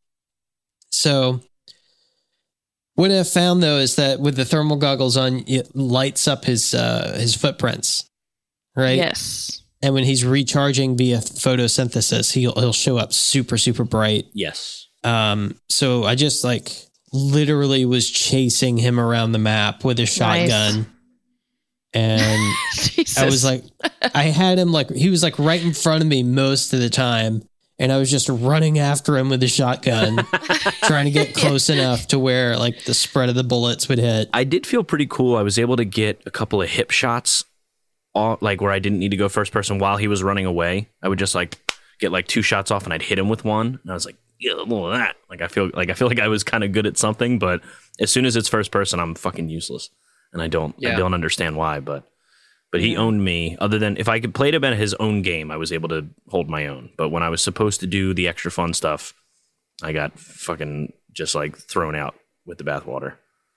S2: So what I found though is that with the thermal goggles on, it lights up his uh, his footprints, right?
S3: Yes.
S2: And when he's recharging via photosynthesis, he'll he'll show up super super bright.
S1: Yes.
S2: Um, so I just like literally was chasing him around the map with a shotgun. And
S3: Jesus.
S2: I was like, I had him like, he was like right in front of me most of the time. And I was just running after him with a shotgun, trying to get close enough to where like the spread of the bullets would hit.
S1: I did feel pretty cool. I was able to get a couple of hip shots, all, like where I didn't need to go first person while he was running away. I would just like get like two shots off and I'd hit him with one. And I was like, yeah, a little of that. Like I feel like I feel like I was kind of good at something, but as soon as it's first person, I'm fucking useless. And I don't
S2: Yeah.
S1: I don't understand why, but but he owned me. Other than if I could play it about his own game, I was able to hold my own. But when I was supposed to do the extra fun stuff, I got fucking just like thrown out with the bathwater.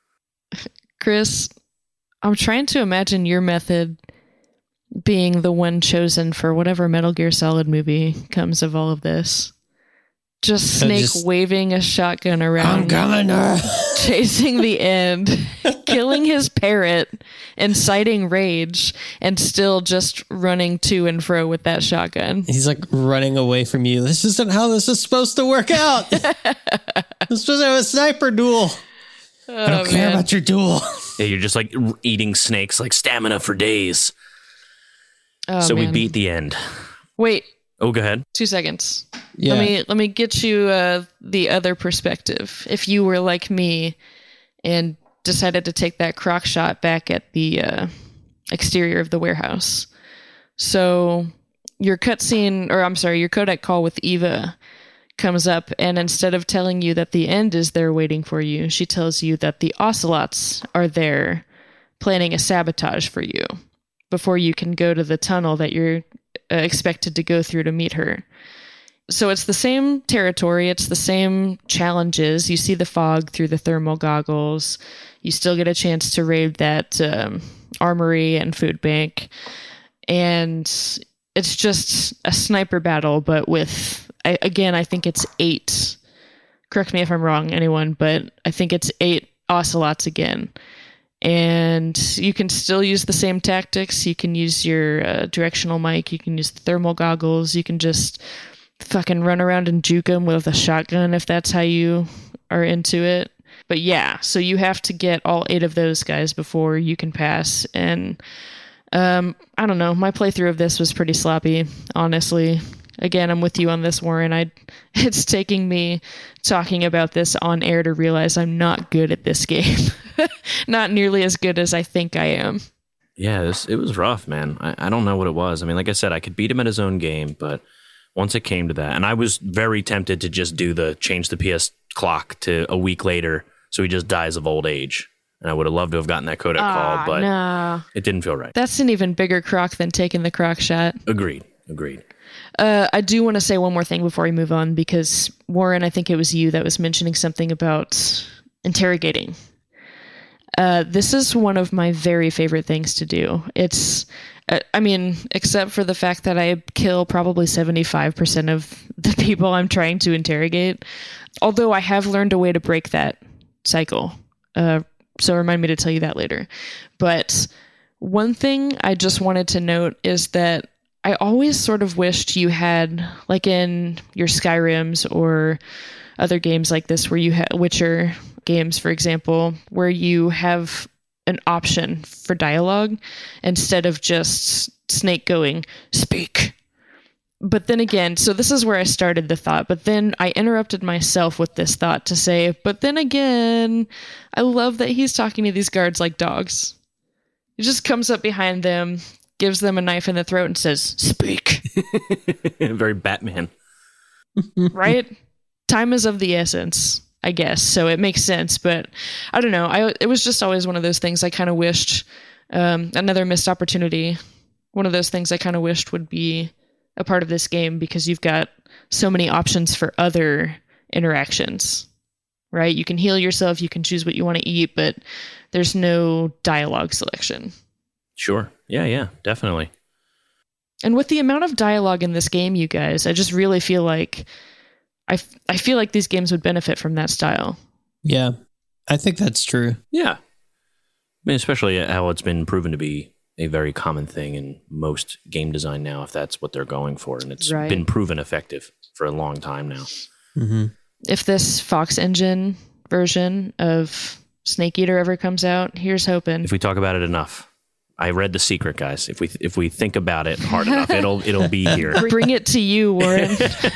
S3: Chris, I'm trying to imagine your method being the one chosen for whatever Metal Gear Solid movie comes of all of this. Just
S2: So
S3: Snake
S2: just-
S3: waving a shotgun around,
S2: coming. Uh.
S3: chasing the end, killing his parrot, inciting rage, and still just running to and fro with that shotgun.
S2: He's like running away from you. This isn't how this is supposed to work out. This is supposed to have a sniper duel. I don't
S3: Oh,
S2: care
S3: man.
S2: about your duel.
S1: Yeah, you're just like r- eating snakes, like stamina for days.
S3: Oh,
S1: so we
S3: man.
S1: beat the end.
S3: Wait,
S1: Oh, go ahead.
S3: two seconds.
S2: Yeah.
S3: Let me let me get you uh, the other perspective. If you were like me and decided to take that crock shot back at the uh, exterior of the warehouse, so your cutscene, or I'm sorry, your codec call with Eva comes up, and instead of telling you that the end is there waiting for you, she tells you that the ocelots are there planning a sabotage for you before you can go to the tunnel that you're uh, expected to go through to meet her. So it's the same territory, it's the same challenges. You see the fog through the thermal goggles. You still get a chance to raid that um, armory and food bank. And it's just a sniper battle, but with, I, again, I think it's eight. Correct me if I'm wrong, anyone, but I think it's eight ocelots again. And you can still use the same tactics. You can use your uh, directional mic. You can use the thermal goggles. You can just fucking run around and juke them with a shotgun if that's how you are into it. But yeah, so you have to get all eight of those guys before you can pass. And um, I don't know. My playthrough of this was pretty sloppy, honestly. Again, I'm with you on this, Warren. I, it's taking me talking about this on air to realize I'm not good at this game. Not nearly as good as I think I am.
S1: Yeah, this, it was rough, man. I, I don't know what it was. I mean, like I said, I could beat him at his own game, but once it came to that, and I was very tempted to just do the change the P S clock to a week later so he just dies of old age. And I would have loved to have gotten that codec
S3: Ah,
S1: call, but
S3: no.
S1: it didn't feel right.
S3: That's an even bigger crock than taking the crock shot.
S1: Agreed. Agreed.
S3: Uh, I do want to say one more thing before we move on, because Warren, I think it was you that was mentioning something about interrogating. Uh, this is one of my very favorite things to do. It's, uh, I mean, except for the fact that I kill probably seventy-five percent of the people I'm trying to interrogate. Although I have learned a way to break that cycle. Uh, so remind me to tell you that later. But one thing I just wanted to note is that I always sort of wished you had, like in your Skyrims or other games like this, where you have Witcher games, for example, where you have an option for dialogue instead of just Snake going, speak. but then again, so this is where I started the thought, but then I interrupted myself with this thought to say, but then again, I love that he's talking to these guards like dogs. He just comes up behind them, gives them a knife in the throat and says, "Speak."
S1: Very Batman.
S3: Right? Time is of the essence, I guess. So it makes sense, but I don't know. I it was just always one of those things I kind of wished, um, another missed opportunity. One of those things I kind of wished would be a part of this game, because you've got so many options for other interactions, right? You can heal yourself, you can choose what you want to eat, but there's no dialogue selection.
S1: Sure. Yeah, yeah, definitely.
S3: And with the amount of dialogue in this game, you guys, I just really feel like I, f- I feel like these games would benefit from that style.
S2: Yeah, I think that's true.
S1: Yeah. I mean, especially how it's been proven to be a very common thing in most game design now, if that's what they're going for. And it's
S3: Right.
S1: been proven effective for a long time now.
S2: Mm-hmm.
S3: If this Fox Engine version of Snake Eater ever comes out, here's hoping.
S1: If we talk about it enough. I read The Secret, guys. If we if we think about it hard enough, it'll it'll be here.
S3: Bring it to you, Warren.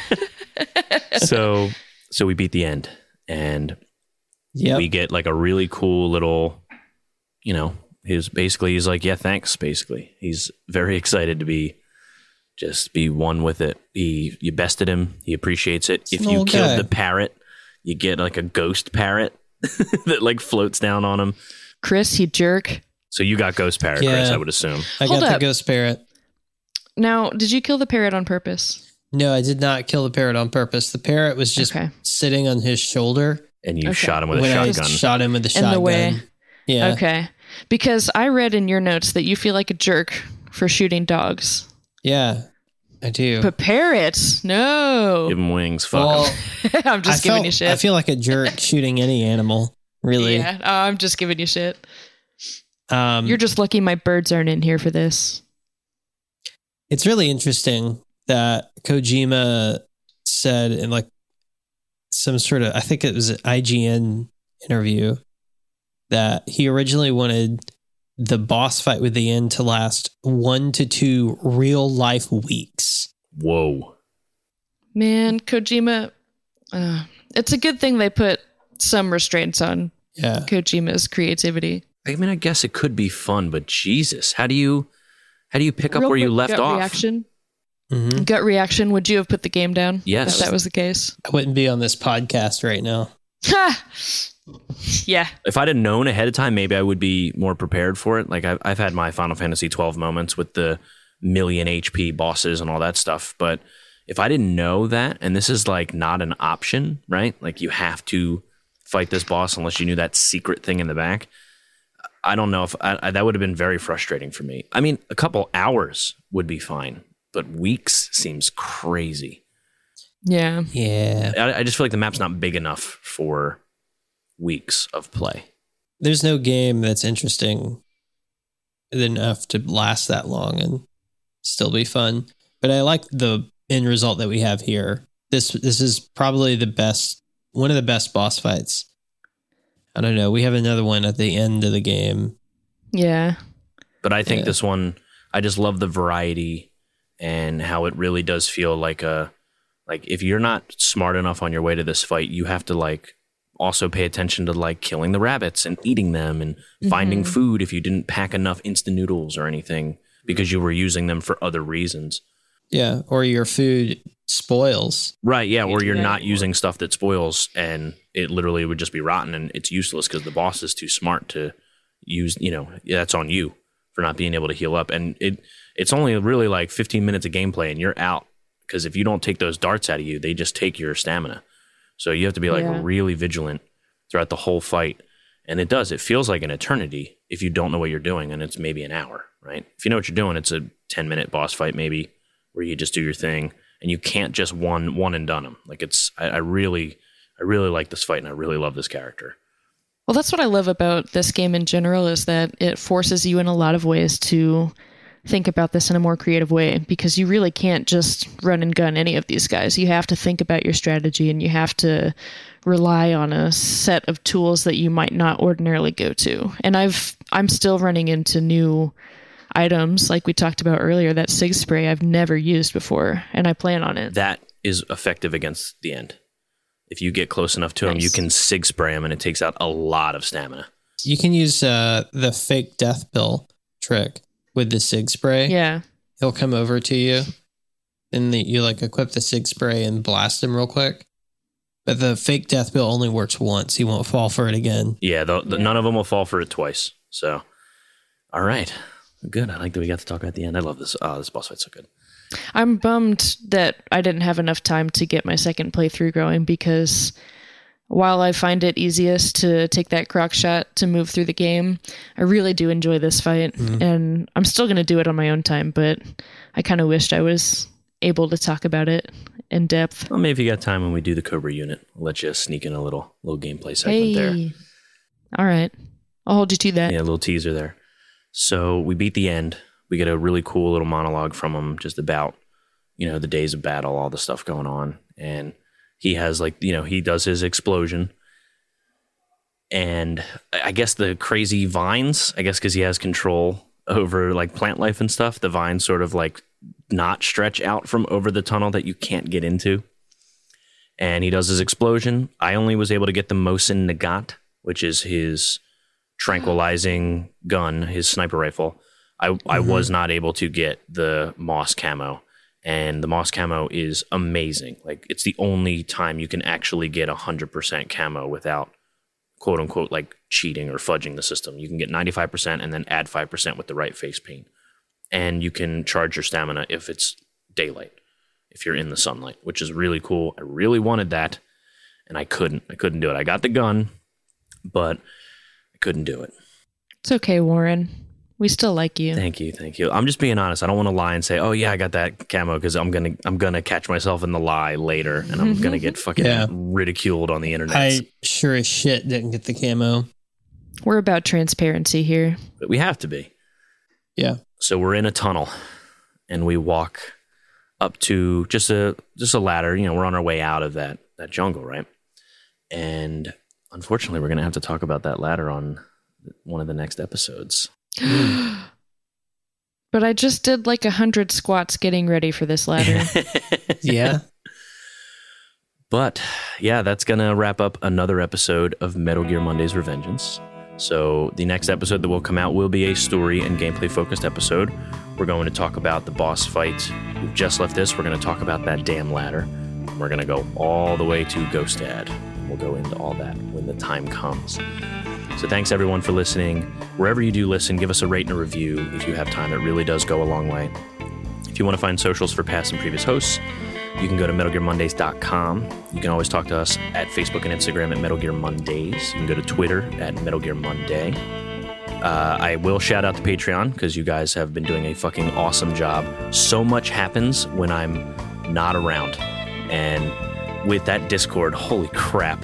S1: so so we beat the end, and
S2: Yep.
S1: we get like a really cool little, you know, he's basically he's like, yeah, thanks. Basically, he's very excited to be just be one with it. He you bested him. He appreciates it.
S2: It's
S1: if
S2: an
S1: you
S2: old
S1: killed
S2: guy.
S1: the parrot, you get like a ghost parrot that like floats down on him.
S3: Chris, you jerk.
S1: So you got ghost parrot,
S2: Yeah.
S1: Chris, I would assume.
S2: I
S3: Hold
S2: got the
S3: up.
S2: ghost parrot.
S3: Now, did you kill the parrot on purpose?
S2: No, I did not kill the parrot on purpose. The parrot was just
S3: Okay.
S2: sitting on his shoulder
S1: And you
S3: Okay.
S1: shot him with a
S2: when I
S1: shotgun.
S2: shot him with the
S3: In
S2: shotgun.
S3: the way.
S2: Yeah.
S3: Okay. Because I read in your notes that you feel like a jerk for shooting dogs.
S2: Yeah, I do.
S3: But parrots? No.
S1: Give him wings. Fuck
S2: well,
S1: him.
S3: I'm just
S2: I
S3: giving
S2: felt-
S3: you shit.
S2: I feel like a jerk shooting any animal, really.
S3: Yeah, oh, I'm just giving you shit.
S2: Um,
S3: You're just lucky my birds aren't in here for this.
S2: It's really interesting that Kojima said in like some sort of, I think it was an I G N interview, that he originally wanted the boss fight with the end to last one to two real life weeks.
S1: Whoa.
S3: Man, Kojima, uh, it's a good thing they put some restraints on
S2: Yeah.
S3: Kojima's creativity.
S1: I mean, I guess it could be fun, but Jesus, how do you how do you pick up
S3: Real
S1: where you
S3: quick
S1: left
S3: gut
S1: off?
S3: Reaction.
S2: hmm
S3: Gut reaction. Would you have put the game down?
S1: Yes.
S3: If that was the case.
S2: I wouldn't be on this podcast right now.
S3: Ha! Yeah.
S1: If I'd have known ahead of time, maybe I would be more prepared for it. Like I've, I've had my Final Fantasy twelve moments with the million H P bosses and all that stuff. But if I didn't know that, and this is like not an option, right? Like you have to fight this boss unless you knew that secret thing in the back. I don't know if I, I, that would have been very frustrating for me. I mean, a couple hours would be fine, but weeks seems crazy.
S3: Yeah.
S2: Yeah.
S1: I, I just feel like the map's not big enough for weeks of play.
S2: There's no game that's interesting enough to last that long and still be fun. But I like the end result that we have here. This this is probably the best, one of the best boss fights. I don't know. We have another one at the end of the game.
S3: Yeah.
S1: But I think
S2: Yeah.
S1: this one, I just love the variety and how it really does feel like a, like if you're not smart enough on your way to this fight, you have to like also pay attention to like killing the rabbits and eating them and finding food if you didn't pack enough instant noodles or anything because you were using them for other reasons.
S2: Yeah. Or your food spoils.
S1: Right, yeah, or you're
S3: Yeah.
S1: not using stuff that spoils and it literally would just be rotten and it's useless because the boss is too smart to use, you know, yeah, that's on you for not being able to heal up. And it it's only really like fifteen minutes of gameplay and you're out because if you don't take those darts out of you, they just take your stamina. So you have to be like
S3: Yeah.
S1: really vigilant throughout the whole fight. And it does, it feels like an eternity if you don't know what you're doing and it's maybe an hour, right? If you know what you're doing, it's a ten minute boss fight maybe where you just do your thing. And you can't just one one and done them. Like it's, I, I really, I really like this fight, and I really love this character.
S3: Well, that's what I love about this game in general is that it forces you in a lot of ways to think about this in a more creative way because you really can't just run and gun any of these guys. You have to think about your strategy and you have to rely on a set of tools that you might not ordinarily go to. And I've I'm still running into new items, like we talked about earlier, that Sig Spray I've never used before, and I plan on it.
S1: That is effective against the end. If you get close enough to
S3: Nice.
S1: him, you can Sig Spray him, and it takes out a lot of stamina.
S2: You can use uh, the fake death pill trick with the Sig Spray.
S3: Yeah.
S2: He'll come over to you, and the, you like equip the Sig Spray and blast him real quick. But the fake death pill only works once. He won't fall for it again.
S1: Yeah, the, the, none of them will fall for it twice. So, all right. Good. I like that we got to talk at the end. I love this. Oh, this boss fight's so good.
S3: I'm bummed that I didn't have enough time to get my second playthrough going, because while I find it easiest to take that crock shot to move through the game, I really do enjoy this fight. Mm-hmm. And I'm still going to do it on my own time, but I kind of wished I was able to talk about it in depth.
S1: Well, maybe if you got time when we do the Cobra unit, I'll let you sneak in a little little gameplay segment
S3: hey.
S1: there.
S3: All right. I'll hold you to that.
S1: Yeah, a little teaser there. So we beat the end. We get a really cool little monologue from him just about, you know, the days of battle, all the stuff going on. And he has like, you know, he does his explosion. And I guess the crazy vines, I guess because he has control over like plant life and stuff, the vines sort of like not stretch out from over the tunnel that you can't get into. And he does his explosion. I only was able to get the Mosin Nagant, which is his tranquilizing gun, his sniper rifle. I, mm-hmm. I was not able to get the Moss camo, and the Moss camo is amazing. Like, it's the only time you can actually get one hundred percent camo without, quote unquote, like cheating or fudging the system. You can get ninety-five percent and then add five percent with the right face paint. And you can charge your stamina if it's daylight, if you're in the sunlight, which is really cool. I really wanted that, and I couldn't. I couldn't do it. I got the gun, but I couldn't do it.
S3: It's okay, Warren. We still like you.
S1: Thank you, thank you. I'm just being honest. I don't want to lie and say, "Oh yeah, I got that camo," because I'm gonna I'm gonna catch myself in the lie later, and I'm gonna get fucking
S2: yeah.
S1: ridiculed on the internet.
S2: I sure as shit didn't get the camo.
S3: We're about transparency here.
S1: But we have to be.
S2: Yeah.
S1: So we're in a tunnel, and we walk up to just a just a ladder. You know, we're on our way out of that that jungle, right? And unfortunately, we're gonna have to talk about that ladder on one of the next episodes.
S3: But I just did like a hundred squats getting ready for this ladder.
S2: Yeah.
S1: But yeah, that's going to wrap up another episode of Metal Gear Monday's Revengeance. So the next episode that will come out will be a story and gameplay focused episode. We're going to talk about the boss fight. We've just left this. We're going to talk about that damn ladder. We're going to go all the way to Ghostad. We'll go into all that when the time comes. So thanks everyone for listening. Wherever you do listen, give us a rate and a review if you have time. It really does go a long way. If you want to find socials for past and previous hosts, you can go to metal gear mondays dot com. You can always talk to us at Facebook and Instagram at Metal Gear Mondays. You can go to Twitter at Metal Gear Monday. Uh, I will shout out to Patreon because you guys have been doing a fucking awesome job. So much happens when I'm not around. And with that Discord, holy crap.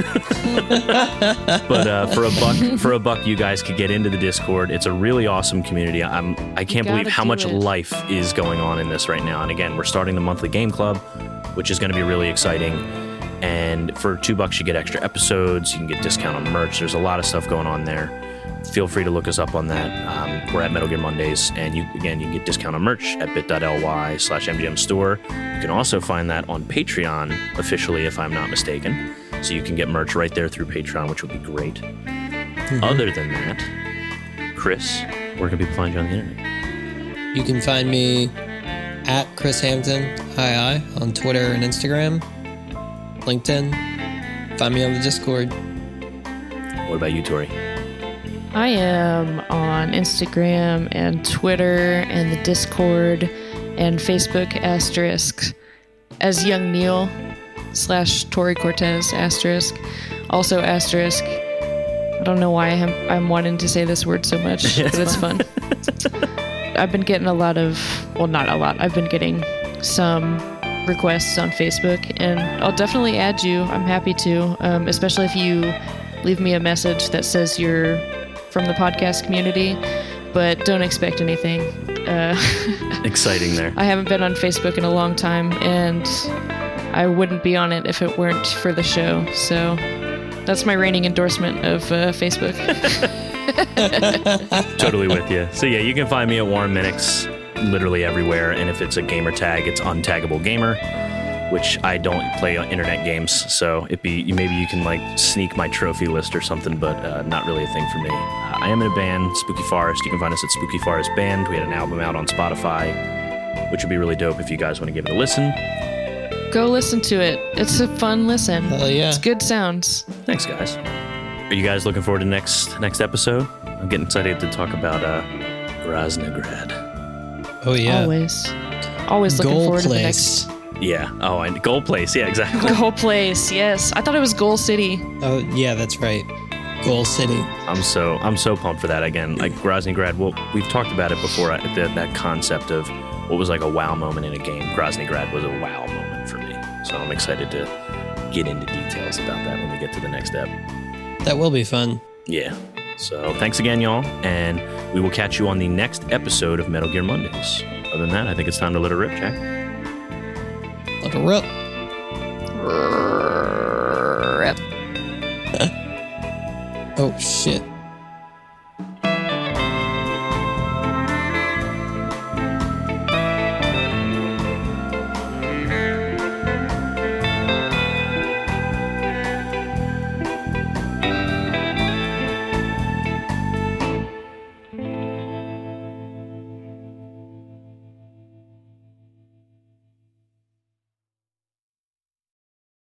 S1: But uh, for a buck, for a buck, you guys could get into the Discord. It's a really awesome community. I'm, I can't believe how much
S3: it.
S1: life is going on in this right now. And again, we're starting the monthly game club, which is going to be really exciting. And for two bucks, you get extra episodes. You can get discount on merch. There's a lot of stuff going on there. Feel free to look us up on that. Um, we're at Metal Gear Mondays, and you again, you can get discount on merch at bit.ly slash MGM store. You can also find that on Patreon officially, if I'm not mistaken. So you can get merch right there through Patreon, which would be great. Mm-hmm. Other than that, Chris, where can people find you on the internet?
S2: You can find me at Chris Hampton, hi I, on Twitter and Instagram, LinkedIn. Find me on the Discord.
S1: What about you, Tori?
S3: I am on Instagram and Twitter and the Discord and Facebook asterisk as Young Neil slash Tori Cortez asterisk. Also asterisk. I don't know why I'm, I'm wanting to say this word so much, but it's fun. I've been getting a lot of, well, not a lot. I've been getting some requests on Facebook, and I'll definitely add you. I'm happy to, um, especially if you leave me a message that says you're from the podcast community, but don't expect anything. Uh,
S1: Exciting there.
S3: I haven't been on Facebook in a long time, and I wouldn't be on it if it weren't for the show. So that's my reigning endorsement of uh, Facebook.
S1: Totally with you. So yeah, you can find me at Warren Minix literally everywhere. And if it's a gamer tag, it's Untaggable Gamer, which I don't play on internet games. So it be maybe you can like sneak my trophy list or something, but uh, not really a thing for me. Uh, I am in a band, Spooky Forest. You can find us at Spooky Forest Band. We had an album out on Spotify, which would be really dope if you guys want to give it a listen.
S3: Go listen to it. It's a fun listen.
S2: Hell yeah.
S3: It's good sounds.
S1: Thanks, guys. Are you guys looking forward to next next episode? I'm getting excited to talk about uh, Groznyj.
S2: Oh, yeah.
S3: Always. Always looking
S2: Goal
S3: forward
S2: place.
S3: to the next.
S1: Yeah. Oh, and Goal Place. Yeah, exactly.
S3: Goal Place, yes. I thought it was Goal City.
S2: Oh, yeah, that's right. Goal City.
S1: I'm so I'm so pumped for that again. Like Groznyj. Well, we've talked about it before. uh, That that concept of what was like a wow moment in a game. Groznyj was a wow moment for me. So I'm excited to get into details about that when we get to the next step.
S2: That will be fun.
S1: Yeah. So thanks again, y'all, and we will catch you on the next episode of Metal Gear Mondays. Other than that, I think it's time to let it rip, Jack.
S2: Let it rip.
S3: Rip.
S2: Oh, shit.